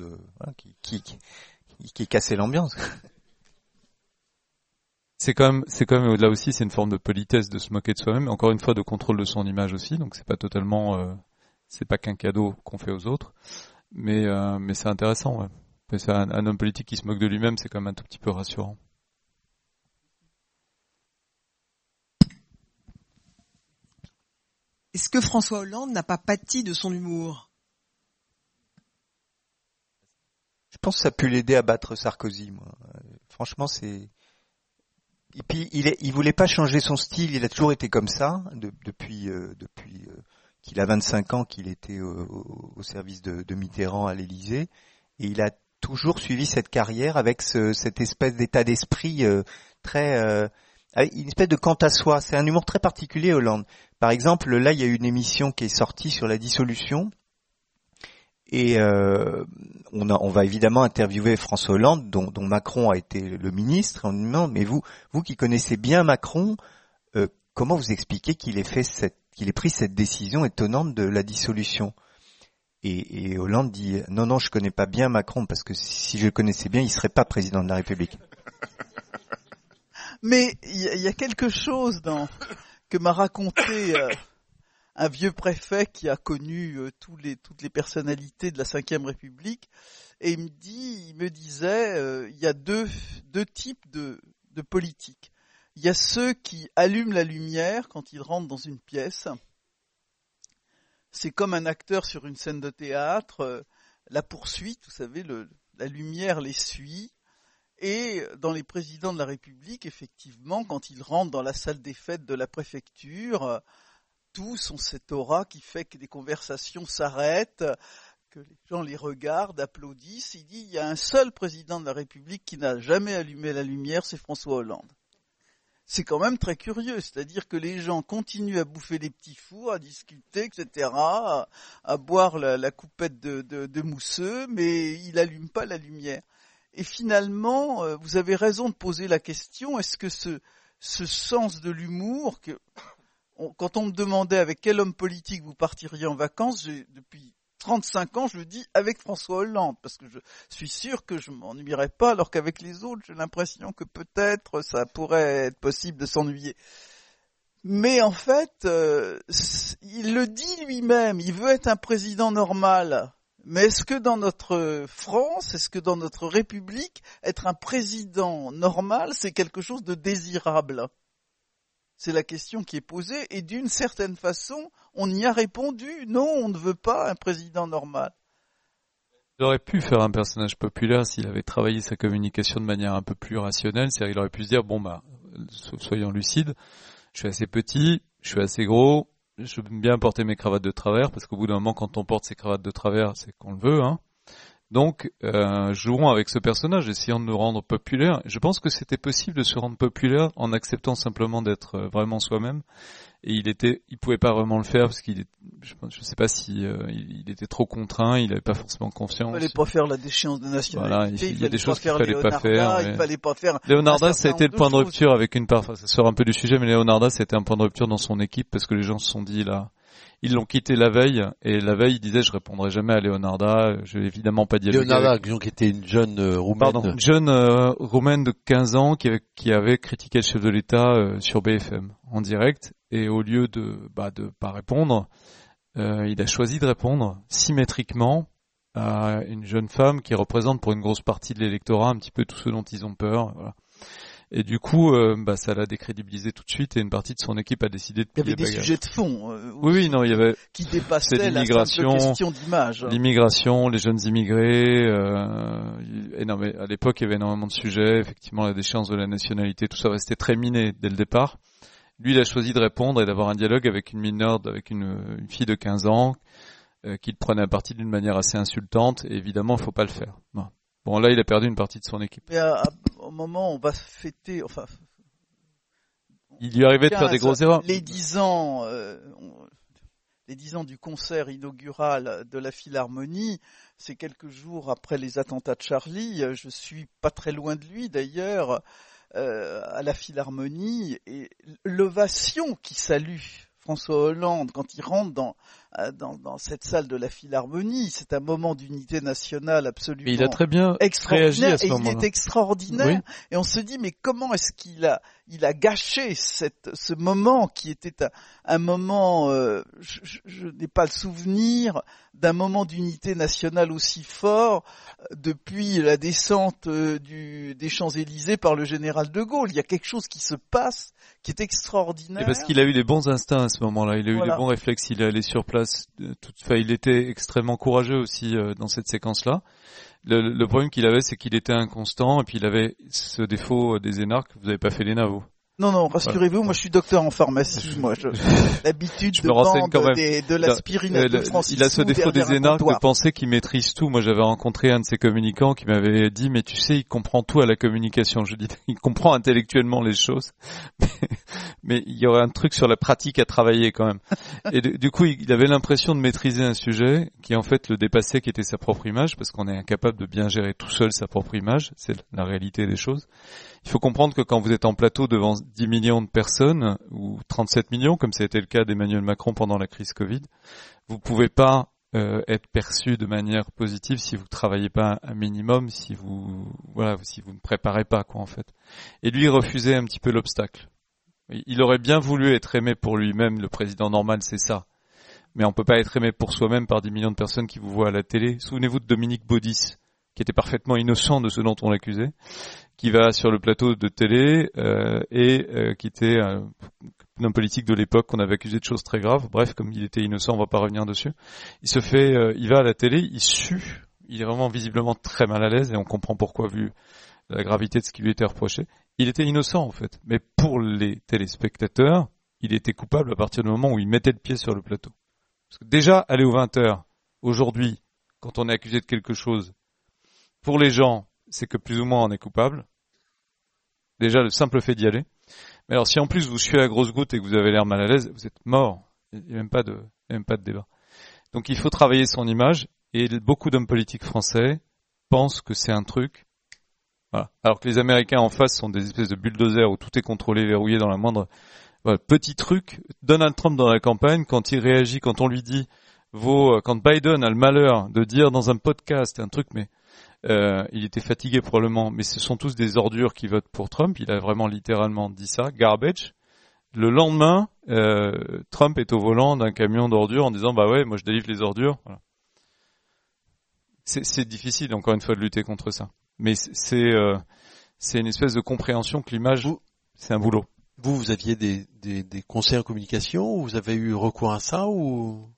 qui cassaient l'ambiance. C'est quand même là aussi, c'est une forme de politesse de se moquer de soi-même, encore une fois de contrôle de son image aussi, donc c'est pas totalement c'est pas qu'un cadeau qu'on fait aux autres, mais c'est intéressant, ouais. C'est un homme politique qui se moque de lui-même, c'est quand même un tout petit peu rassurant. Est-ce que François Hollande n'a pas pâti de son humour? Je pense que ça a pu l'aider à battre Sarkozy, moi. Franchement, c'est. Et puis il voulait pas changer son style, il a toujours été comme ça depuis qu'il a 25 ans qu'il était au service de Mitterrand à l'Élysée, et il a toujours suivi cette carrière avec cette espèce d'état d'esprit très une espèce de quant à soi. C'est un humour très particulier, Hollande. Par exemple, là, il y a une émission qui est sortie sur la dissolution, et on va évidemment interviewer François Hollande, dont Macron a été le ministre, en lui demandant, mais vous qui connaissez bien Macron, comment vous expliquez qu'il ait pris cette décision étonnante de la dissolution? Et Hollande dit non, je connais pas bien Macron, parce que si je le connaissais bien, il serait pas président de la République. Mais il y a quelque chose que m'a raconté un vieux préfet qui a connu toutes les personnalités de la Ve République, et il me disait il y a deux types de politiques. Il y a ceux qui allument la lumière quand ils rentrent dans une pièce. C'est comme un acteur sur une scène de théâtre, la poursuite, vous savez, la lumière les suit. Et dans les présidents de la République, effectivement, quand ils rentrent dans la salle des fêtes de la préfecture, tous ont cette aura qui fait que des conversations s'arrêtent, que les gens les regardent, applaudissent. Il dit, il y a un seul président de la République qui n'a jamais allumé la lumière, c'est François Hollande. C'est quand même très curieux, c'est-à-dire que les gens continuent à bouffer des petits fours, à discuter, etc., à boire la coupette de mousseux, mais il n'allume pas la lumière. Et finalement, vous avez raison de poser la question, est-ce que ce sens de l'humour, quand on me demandait avec quel homme politique vous partiriez en vacances, depuis 35 ans, je le dis avec François Hollande, parce que je suis sûr que je m'ennuierais pas, alors qu'avec les autres, j'ai l'impression que peut-être ça pourrait être possible de s'ennuyer. Mais en fait, il le dit lui-même, il veut être un président normal. Mais est-ce que dans notre France, est-ce que dans notre République, être un président normal, c'est quelque chose de désirable ? C'est la question qui est posée, et d'une certaine façon, on y a répondu. Non, on ne veut pas un président normal. Il aurait pu faire un personnage populaire s'il avait travaillé sa communication de manière un peu plus rationnelle. C'est-à-dire qu'il aurait pu se dire, soyons lucides, je suis assez petit, je suis assez gros, j'aime bien porter mes cravates de travers, parce qu'au bout d'un moment, quand on porte ses cravates de travers, c'est qu'on le veut, hein. Donc, jouons avec ce personnage, essayons de nous rendre populaire. Je pense que c'était possible de se rendre populaire en acceptant simplement d'être vraiment soi-même. Et il pouvait pas vraiment le faire parce je sais pas si il était trop contraint, il avait pas forcément confiance. Il fallait pas faire la déchéance de nationalité. Voilà, il y a des choses qu'il fallait pas faire. Il fallait pas faire. Leonardas, ça a été le point de rupture avec une part. Enfin, ça sort un peu du sujet, mais Leonardas, c'était un point de rupture dans son équipe parce que les gens se sont dit là. Ils l'ont quitté la veille, et la veille, il disait, je répondrai jamais à Leonarda, je vais évidemment pas dialoguer. Leonarda, qui était une jeune roumaine. Pardon, une jeune roumaine de 15 ans qui avait critiqué le chef de l'État sur BFM, en direct, et au lieu de pas répondre, il a choisi de répondre symétriquement à une jeune femme qui représente pour une grosse partie de l'électorat un petit peu tous ceux dont ils ont peur, voilà. Et du coup, ça l'a décrédibilisé tout de suite, et une partie de son équipe a décidé de plier bagage. Il y avait des sujets de fond. Oui, non, il y avait qui dépassaient la simple question d'image. L'immigration, les jeunes immigrés. Mais à l'époque, il y avait énormément de sujets. Effectivement, la déchéance de la nationalité, tout ça restait très miné dès le départ. Lui, il a choisi de répondre et d'avoir un dialogue avec une mineure, avec une fille de 15 ans, qu'il prenait à partie d'une manière assez insultante. Et évidemment, il faut pas le faire. Bon, là, il a perdu une partie de son équipe. Mais au moment où on va fêter, il lui arrivait de faire des grosses erreurs. Les 10 ans du concert inaugural de la Philharmonie, c'est quelques jours après les attentats de Charlie. Je suis pas très loin de lui d'ailleurs, à la Philharmonie, et l'ovation qui salue François Hollande quand il rentre dans cette salle de la Philharmonie, c'est un moment d'unité nationale absolument il a très bien réagi à ce moment-là. Il est extraordinaire, oui. Et on se dit mais comment est-ce qu'il a gâché ce moment qui était un moment, je n'ai pas le souvenir d'un moment d'unité nationale aussi fort depuis la descente des Champs-Élysées par le général de Gaulle. Il y a quelque chose qui se passe qui est extraordinaire. Et parce qu'il a eu les bons instincts à ce moment-là, il a eu les bons réflexes, il est allé sur place. Il était extrêmement courageux aussi dans cette séquence-là. Le problème qu'il avait, c'est qu'il était inconstant, et puis il avait ce défaut des énarques, vous n'avez pas fait l'ENA, vous. Non, rassurez-vous, moi je suis docteur en pharmacie, moi j'ai l'habitude de vendre de l'aspirine de Francis. Il a ce défaut des énarques de penser qu'il maîtrise tout. Moi j'avais rencontré un de ses communicants qui m'avait dit mais tu sais il comprend tout à la communication. Je dis il comprend intellectuellement les choses, mais il y aurait un truc sur la pratique à travailler quand même. Et du coup il avait l'impression de maîtriser un sujet qui en fait le dépassait, qui était sa propre image, parce qu'on est incapable de bien gérer tout seul sa propre image, c'est la réalité des choses. Il faut comprendre que quand vous êtes en plateau devant 10 millions de personnes, ou 37 millions, comme ça a été le cas d'Emmanuel Macron pendant la crise Covid, vous pouvez pas être perçu de manière positive si vous travaillez pas un minimum, si vous ne préparez pas, quoi, en fait. Et lui, il refusait un petit peu l'obstacle. Il aurait bien voulu être aimé pour lui-même, le président normal, c'est ça. Mais on peut pas être aimé pour soi-même par 10 millions de personnes qui vous voient à la télé. Souvenez-vous de Dominique Baudis, qui était parfaitement innocent de ce dont on l'accusait, qui va sur le plateau de télé qui était un homme politique de l'époque qu'on avait accusé de choses très graves. Bref, comme il était innocent, on va pas revenir dessus. Il va à la télé, il sue, il est vraiment visiblement très mal à l'aise et on comprend pourquoi vu la gravité de ce qui lui était reproché. Il était innocent en fait, mais pour les téléspectateurs, il était coupable à partir du moment où il mettait le pied sur le plateau. Parce que déjà, aller aux 20h, aujourd'hui, quand on est accusé de quelque chose, pour les gens, c'est que plus ou moins on est coupable. Déjà, le simple fait d'y aller. Mais alors, si en plus vous suivez à grosse goutte et que vous avez l'air mal à l'aise, vous êtes mort. Il n'y a même pas de débat. Donc, il faut travailler son image. Et beaucoup d'hommes politiques français pensent que c'est un truc. Voilà. Alors que les Américains en face sont des espèces de bulldozers où tout est contrôlé, verrouillé dans la moindre. Voilà, petit truc. Donald Trump dans la campagne, quand il réagit, quand on lui dit, quand Biden a le malheur de dire dans un podcast un truc, mais il était fatigué probablement, mais ce sont tous des ordures qui votent pour Trump. Il a vraiment littéralement dit ça, garbage. Le lendemain, Trump est au volant d'un camion d'ordures en disant bah ouais, moi je délivre les ordures. Voilà. C'est difficile encore une fois de lutter contre ça, mais c'est une espèce de compréhension que l'image, c'est un boulot. Vous aviez des conseils en communication, ou vous avez eu recours à ça ou?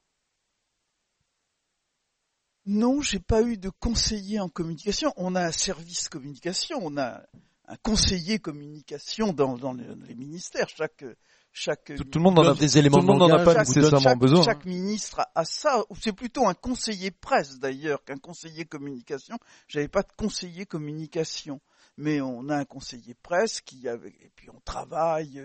Non, j'ai pas eu de conseiller en communication. On a un service communication, on a un conseiller communication dans les ministères. Tout le monde en a des éléments de langage. Tout le monde n'en a pas nécessairement besoin. Chaque ministre a ça. C'est plutôt un conseiller presse d'ailleurs qu'un conseiller communication. J'avais pas de conseiller communication, mais on a un conseiller presse et puis on travaille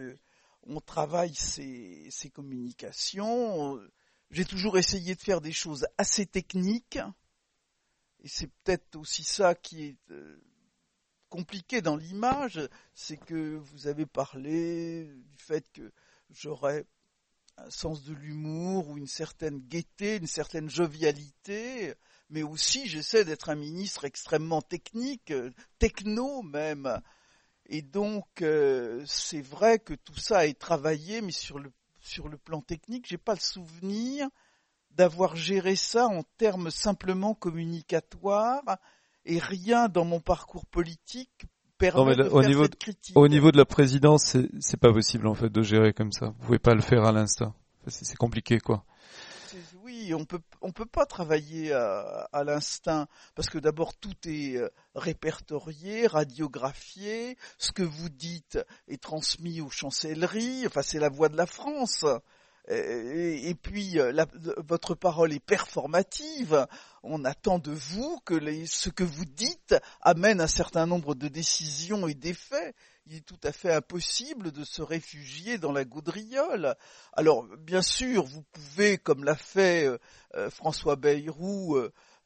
ces communications. J'ai toujours essayé de faire des choses assez techniques, et c'est peut-être aussi ça qui est compliqué dans l'image, c'est que vous avez parlé du fait que j'aurais un sens de l'humour ou une certaine gaieté, une certaine jovialité, mais aussi j'essaie d'être un ministre extrêmement technique, techno même, et donc c'est vrai que tout ça est travaillé, mais sur le plan technique, j'ai pas le souvenir d'avoir géré ça en termes simplement communicatoires, et rien dans mon parcours politique permet de faire cette critique. Au niveau de la présidence, c'est pas possible en fait de gérer comme ça. Vous pouvez pas le faire à l'instant. C'est compliqué quoi. Oui, on peut pas travailler à l'instinct, parce que d'abord tout est répertorié, radiographié, ce que vous dites est transmis aux chancelleries, enfin c'est la voix de la France. Et puis votre parole est performative. On attend de vous que ce que vous dites amène un certain nombre de décisions et d'effets. Il est tout à fait impossible de se réfugier dans la gaudriole. Alors, bien sûr, vous pouvez, comme l'a fait François Bayrou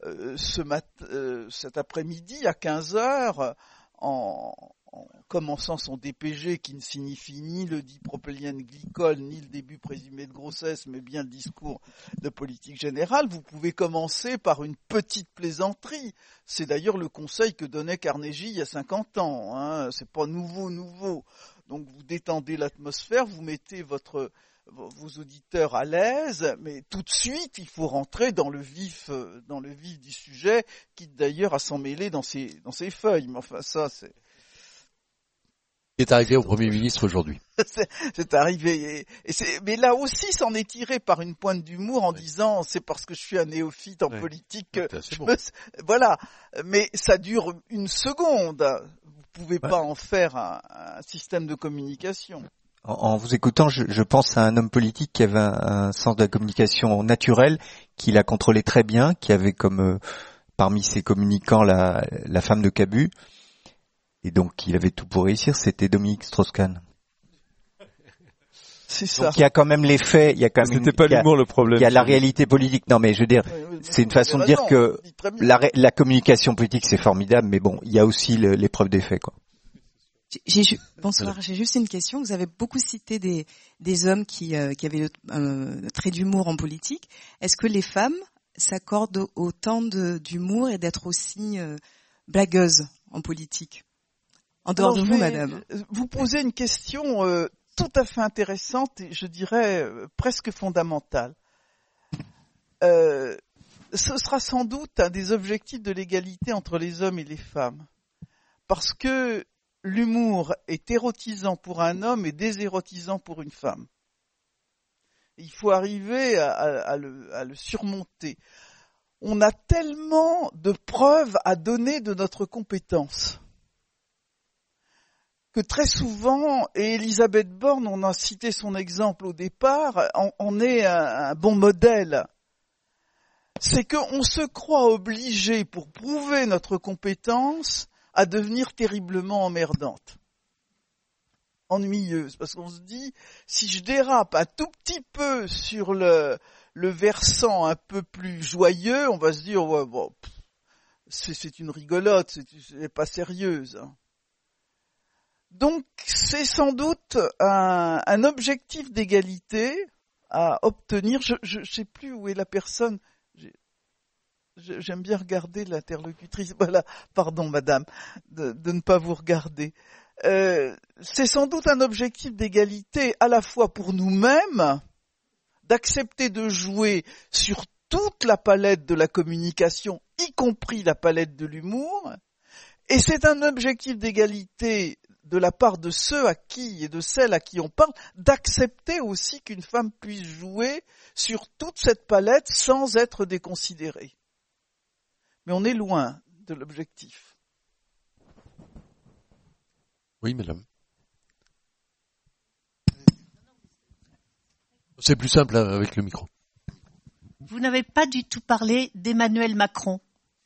cet après-midi à 15h, en commençant son DPG qui ne signifie ni le dipropylène glycol, ni le début présumé de grossesse, mais bien le discours de politique générale, vous pouvez commencer par une petite plaisanterie. C'est d'ailleurs le conseil que donnait Carnegie il y a 50 ans. Hein. C'est pas nouveau. Donc vous détendez l'atmosphère, vous mettez vos auditeurs à l'aise, mais tout de suite, il faut rentrer dans le vif du sujet, quitte d'ailleurs à s'en mêler dans ses feuilles. Mais enfin, ça, c'est arrivé au Premier ministre aujourd'hui. C'est arrivé. Mais là aussi, c'en est tiré par une pointe d'humour en disant c'est parce que je suis un néophyte en politique que bon. voilà. Mais ça dure une seconde. Vous pouvez pas en faire un système de communication. En vous écoutant, je pense à un homme politique qui avait un sens de la communication naturel, qui l'a contrôlé très bien, qui avait comme parmi ses communicants la femme de Cabu, et donc il avait tout pour réussir, c'était Dominique Strauss-Kahn. C'est ça. Donc il y a quand même les faits, il y a quand même c'était pas l'humour le problème. Il y a la réalité politique. Non mais je veux dire, c'est une façon de dire que la communication politique c'est formidable, mais bon, il y a aussi l'épreuve des faits, quoi. Bonsoir, j'ai juste une question. Vous avez beaucoup cité des hommes qui avaient le trait d'humour en politique. Est-ce que les femmes s'accordent autant d'humour et d'être aussi blagueuses en politique? En dehors de vous, madame. Vous posez une question tout à fait intéressante et je dirais presque fondamentale. Ce sera sans doute un des objectifs de l'égalité entre les hommes et les femmes. Parce que l'humour est érotisant pour un homme et désérotisant pour une femme. Il faut arriver à le surmonter. On a tellement de preuves à donner de notre compétence que très souvent, et Elisabeth Borne, on a cité son exemple au départ, en est un bon modèle. C'est qu'on se croit obligé, pour prouver notre compétence, à devenir terriblement emmerdante, ennuyeuse, parce qu'on se dit, si je dérape un tout petit peu sur le versant un peu plus joyeux, on va se dire, ouais, bon, c'est une rigolote, c'est pas sérieuse. Donc, c'est sans doute un objectif d'égalité à obtenir. Je sais plus où est la personne. J'aime bien regarder l'interlocutrice. Voilà, pardon madame, de ne pas vous regarder. C'est sans doute un objectif d'égalité à la fois pour nous-mêmes, d'accepter de jouer sur toute la palette de la communication, y compris la palette de l'humour, et c'est un objectif d'égalité de la part de ceux à qui et de celles à qui on parle, d'accepter aussi qu'une femme puisse jouer sur toute cette palette sans être déconsidérée. Mais on est loin de l'objectif. Oui, madame. C'est plus simple avec le micro. Vous n'avez pas du tout parlé d'Emmanuel Macron.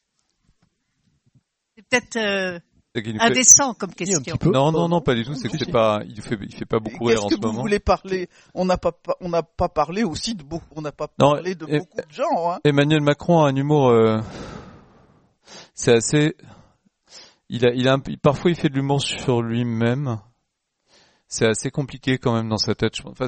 C'est peut-être indécent comme question. Non, pas du tout. C'est que il fait pas beaucoup rire en ce moment. Qu'est-ce que vous voulez parler? On n'a pas parlé aussi de beaucoup. On n'a pas parlé de beaucoup de gens. Hein. Emmanuel Macron a un humour. C'est assez. Parfois il fait de l'humour sur lui-même. C'est assez compliqué quand même dans sa tête. Enfin,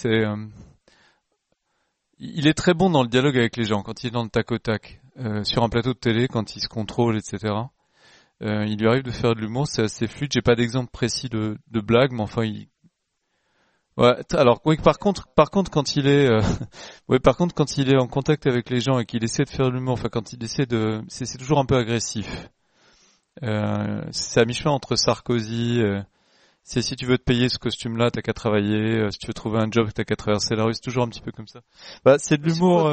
il est très bon dans le dialogue avec les gens quand il est dans le tac au tac, sur un plateau de télé, quand il se contrôle, etc. Il lui arrive de faire de l'humour, c'est assez fluide. J'ai pas d'exemple précis de blague, mais enfin Ouais, alors oui, par contre quand il est quand il est en contact avec les gens et qu'il essaie de faire de l'humour, enfin quand il essaie c'est toujours un peu agressif. C'est à mi-chemin entre Sarkozy, si tu veux te payer ce costume-là, t'as qu'à travailler, si tu veux trouver un job, t'as qu'à traverser la rue, c'est toujours un petit peu comme ça. Bah c'est de l'humour.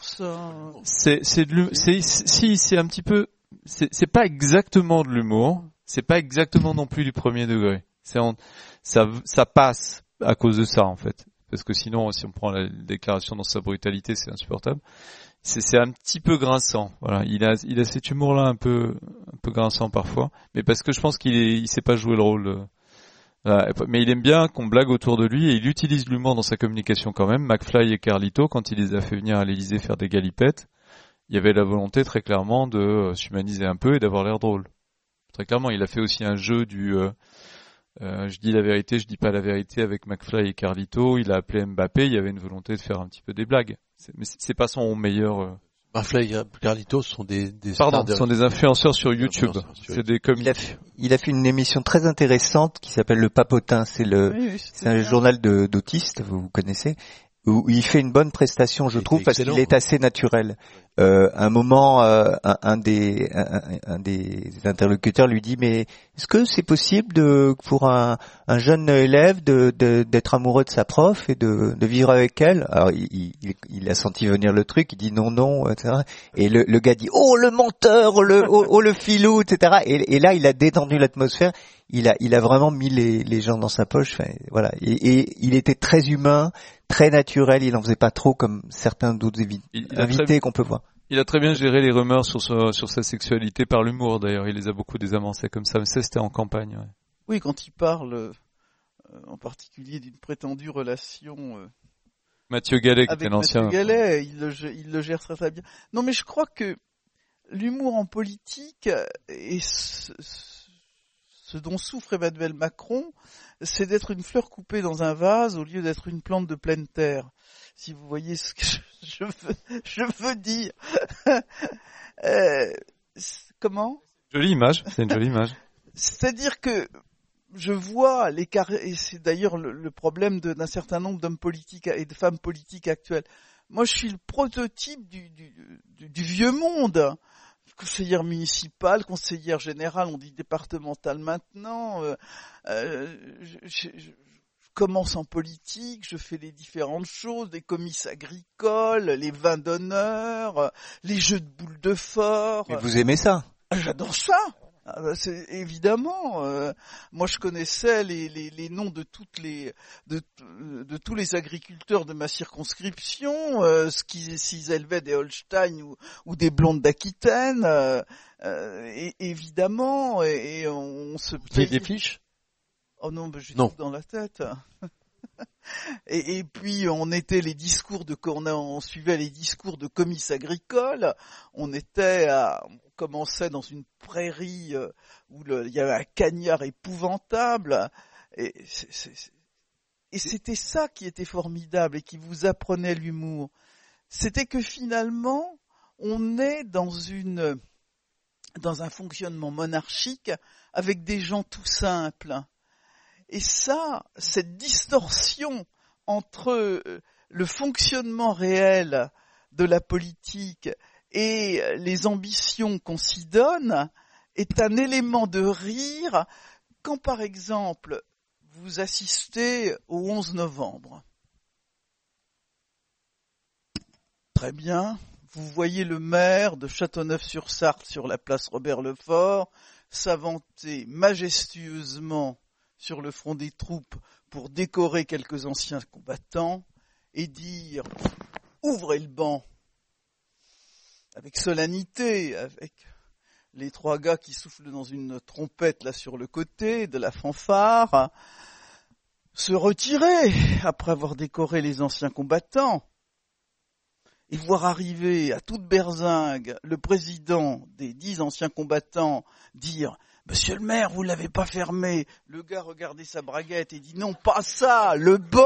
C'est un petit peu. C'est pas exactement de l'humour, c'est pas exactement non plus du premier degré. Ça passe à cause de ça en fait, parce que sinon si on prend la déclaration dans sa brutalité, c'est insupportable. C'est un petit peu grinçant. Voilà, il a cet humour là un peu grinçant parfois, mais parce que je pense il sait pas jouer le rôle. Mais il aime bien qu'on blague autour de lui et il utilise l'humour dans sa communication quand même. McFly et Carlito, quand il les a fait venir à l'Élysée faire des galipettes, il y avait la volonté très clairement de s'humaniser un peu et d'avoir l'air drôle. Très clairement, il a fait aussi un jeu du je dis la vérité, je dis pas la vérité avec McFly et Carlito. Il a appelé Mbappé, il y avait une volonté de faire un petit peu des blagues. Mais c'est pas son meilleur. McFly et Carlito sont des sont des influenceurs sur YouTube. C'est des comiques. Il a fait une émission très intéressante qui s'appelle Le Papotin. C'est un journal d'autistes, vous connaissez, où il fait une bonne prestation, je trouve, parce qu'il est assez naturel. Un moment, un des interlocuteurs lui dit, mais est-ce que c'est possible pour un jeune élève d'être amoureux de sa prof et de vivre avec elle? Alors il a senti venir le truc, il dit non, etc. Et le gars dit, oh le menteur, le filou, etc. Et là il a détendu l'atmosphère. il a vraiment mis les gens dans sa poche. Enfin, voilà. Et il était très humain, très naturel. Il en faisait pas trop comme certains d'autres invités qu'on peut voir. Il a très bien géré les rumeurs sur sa sexualité par l'humour. D'ailleurs, il les a beaucoup désamorcés comme ça. Mais ça, c'était en campagne. Ouais. Oui, quand il parle, en particulier d'une prétendue relation. Mathieu Gallet, qui était l'ancien. Mathieu Gallet, il le gère très très bien. Non, mais je crois que l'humour en politique et ce dont souffre Emmanuel Macron, c'est d'être une fleur coupée dans un vase au lieu d'être une plante de pleine terre. Si vous voyez ce que je veux dire. Comment ? Jolie image, c'est une jolie image. C'est-à-dire que je vois l'écart, et c'est d'ailleurs le problème d'un certain nombre d'hommes politiques et de femmes politiques actuelles. Moi, je suis le prototype du vieux monde. Conseillère municipale, conseillère générale, on dit départementale maintenant. Je commence en politique, je fais les différentes choses, les comices agricoles, les vins d'honneur, les jeux de boules de fort. Mais vous aimez ça ? J'adore ça. C'est évidemment. Moi, je connaissais les noms de de tous les agriculteurs de ma circonscription, s'ils élevaient des Holstein ou des blondes d'Aquitaine. Évidemment, et on se. Des fiches ? Oh non, j'ai tout dans la tête. Et puis on suivait les discours de comices agricoles. On commençait dans une prairie où il y avait un cagnard épouvantable. Et c'était ça qui était formidable et qui vous apprenait l'humour. C'était que finalement, on est dans un fonctionnement monarchique avec des gens tout simples. Et ça, cette distorsion entre le fonctionnement réel de la politique et les ambitions qu'on s'y donne est un élément de rire quand, par exemple, vous assistez au 11 novembre. Très bien, vous voyez le maire de Châteauneuf-sur-Sarthe sur la place Robert-Lefort s'avanter majestueusement sur le front des troupes pour décorer quelques anciens combattants et dire « Ouvrez le banc !» avec solennité, avec les trois gars qui soufflent dans une trompette là sur le côté de la fanfare, se retirer après avoir décoré les anciens combattants et voir arriver à toute berzingue le président des 10 anciens combattants dire « Monsieur le maire, vous l'avez pas fermé !» Le gars regardait sa braguette et dit « Non, pas ça, le banc !»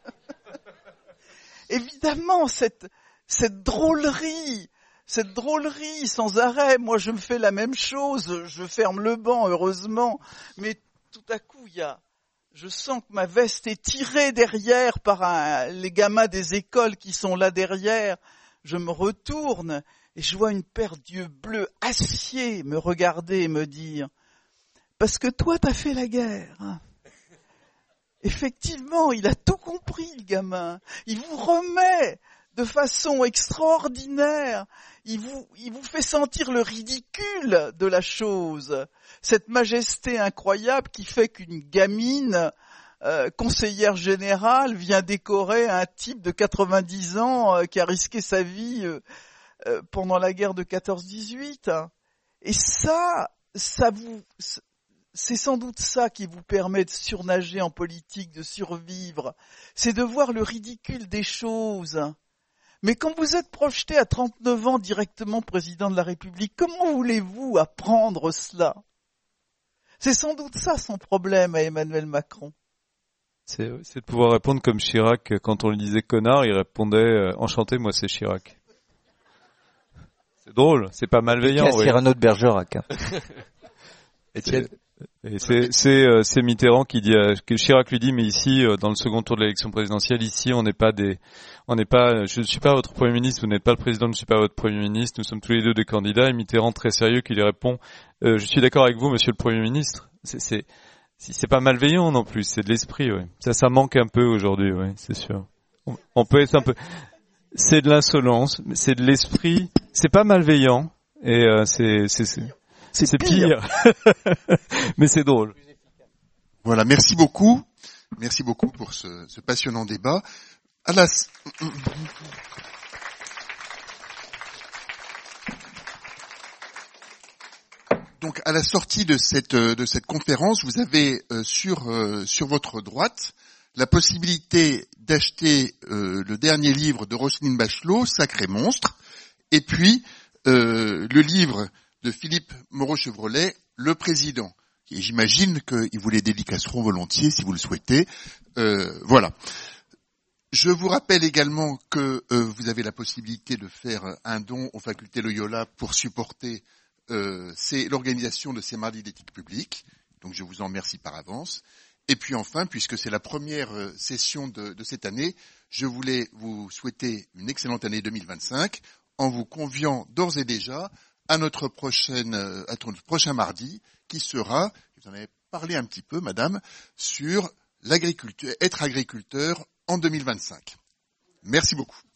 Évidemment, cette drôlerie sans arrêt. Moi, je me fais la même chose, je ferme le banc, heureusement. Mais tout à coup, je sens que ma veste est tirée derrière par les gamins des écoles qui sont là derrière. Je me retourne et je vois une paire d'yeux bleus acier me regarder et me dire « Parce que toi, t'as fait la guerre. » Effectivement, il a tout compris, le gamin. Il vous remet de façon extraordinaire. Il vous fait sentir le ridicule de la chose. Cette majesté incroyable qui fait qu'une gamine conseillère générale vient décorer un type de 90 ans qui a risqué sa vie pendant la guerre de 14-18. Et c'est sans doute ça qui vous permet de surnager en politique, de survivre. C'est de voir le ridicule des choses. Mais quand vous êtes projeté à 39 ans directement président de la République, comment voulez-vous apprendre cela ? C'est sans doute ça son problème à Emmanuel Macron. C'est de pouvoir répondre comme Chirac. Quand on lui disait connard, il répondait enchanté, moi c'est Chirac. C'est drôle, c'est pas malveillant. C'est Cyrano de Bergerac. Étienne. Et c'est Mitterrand qui dit que Chirac lui dit, mais ici dans le second tour de l'élection présidentielle, ici je ne suis pas votre Premier ministre, vous n'êtes pas le président, je ne suis pas votre Premier ministre, nous sommes tous les deux des candidats. Et Mitterrand très sérieux qui lui répond je suis d'accord avec vous, Monsieur le Premier ministre. C'est pas malveillant non plus, c'est de l'esprit, ouais. Ça manque un peu aujourd'hui, ouais, c'est sûr. On peut être un peu, c'est de l'insolence, c'est de l'esprit, c'est pas malveillant et C'est pire. Mais c'est drôle. Voilà, merci beaucoup. Merci beaucoup pour ce passionnant débat. Donc, à la sortie de cette conférence, vous avez sur votre droite la possibilité d'acheter le dernier livre de Roselyne Bachelot, Sacré Monstre, et puis le livre de Philippe Moreau-Chevrolet, Le Président. Et j'imagine qu'ils vous les dédicaceront volontiers si vous le souhaitez. Voilà. Je vous rappelle également que vous avez la possibilité de faire un don aux facultés Loyola pour supporter l'organisation de ces mardis d'éthique publique. Donc je vous en remercie par avance. Et puis enfin, puisque c'est la première session de cette année, je voulais vous souhaiter une excellente année 2025 en vous conviant d'ores et déjà à notre prochain mardi qui sera, vous en avez parlé un petit peu, madame, sur l'agriculture, être agriculteur en 2025. Merci beaucoup.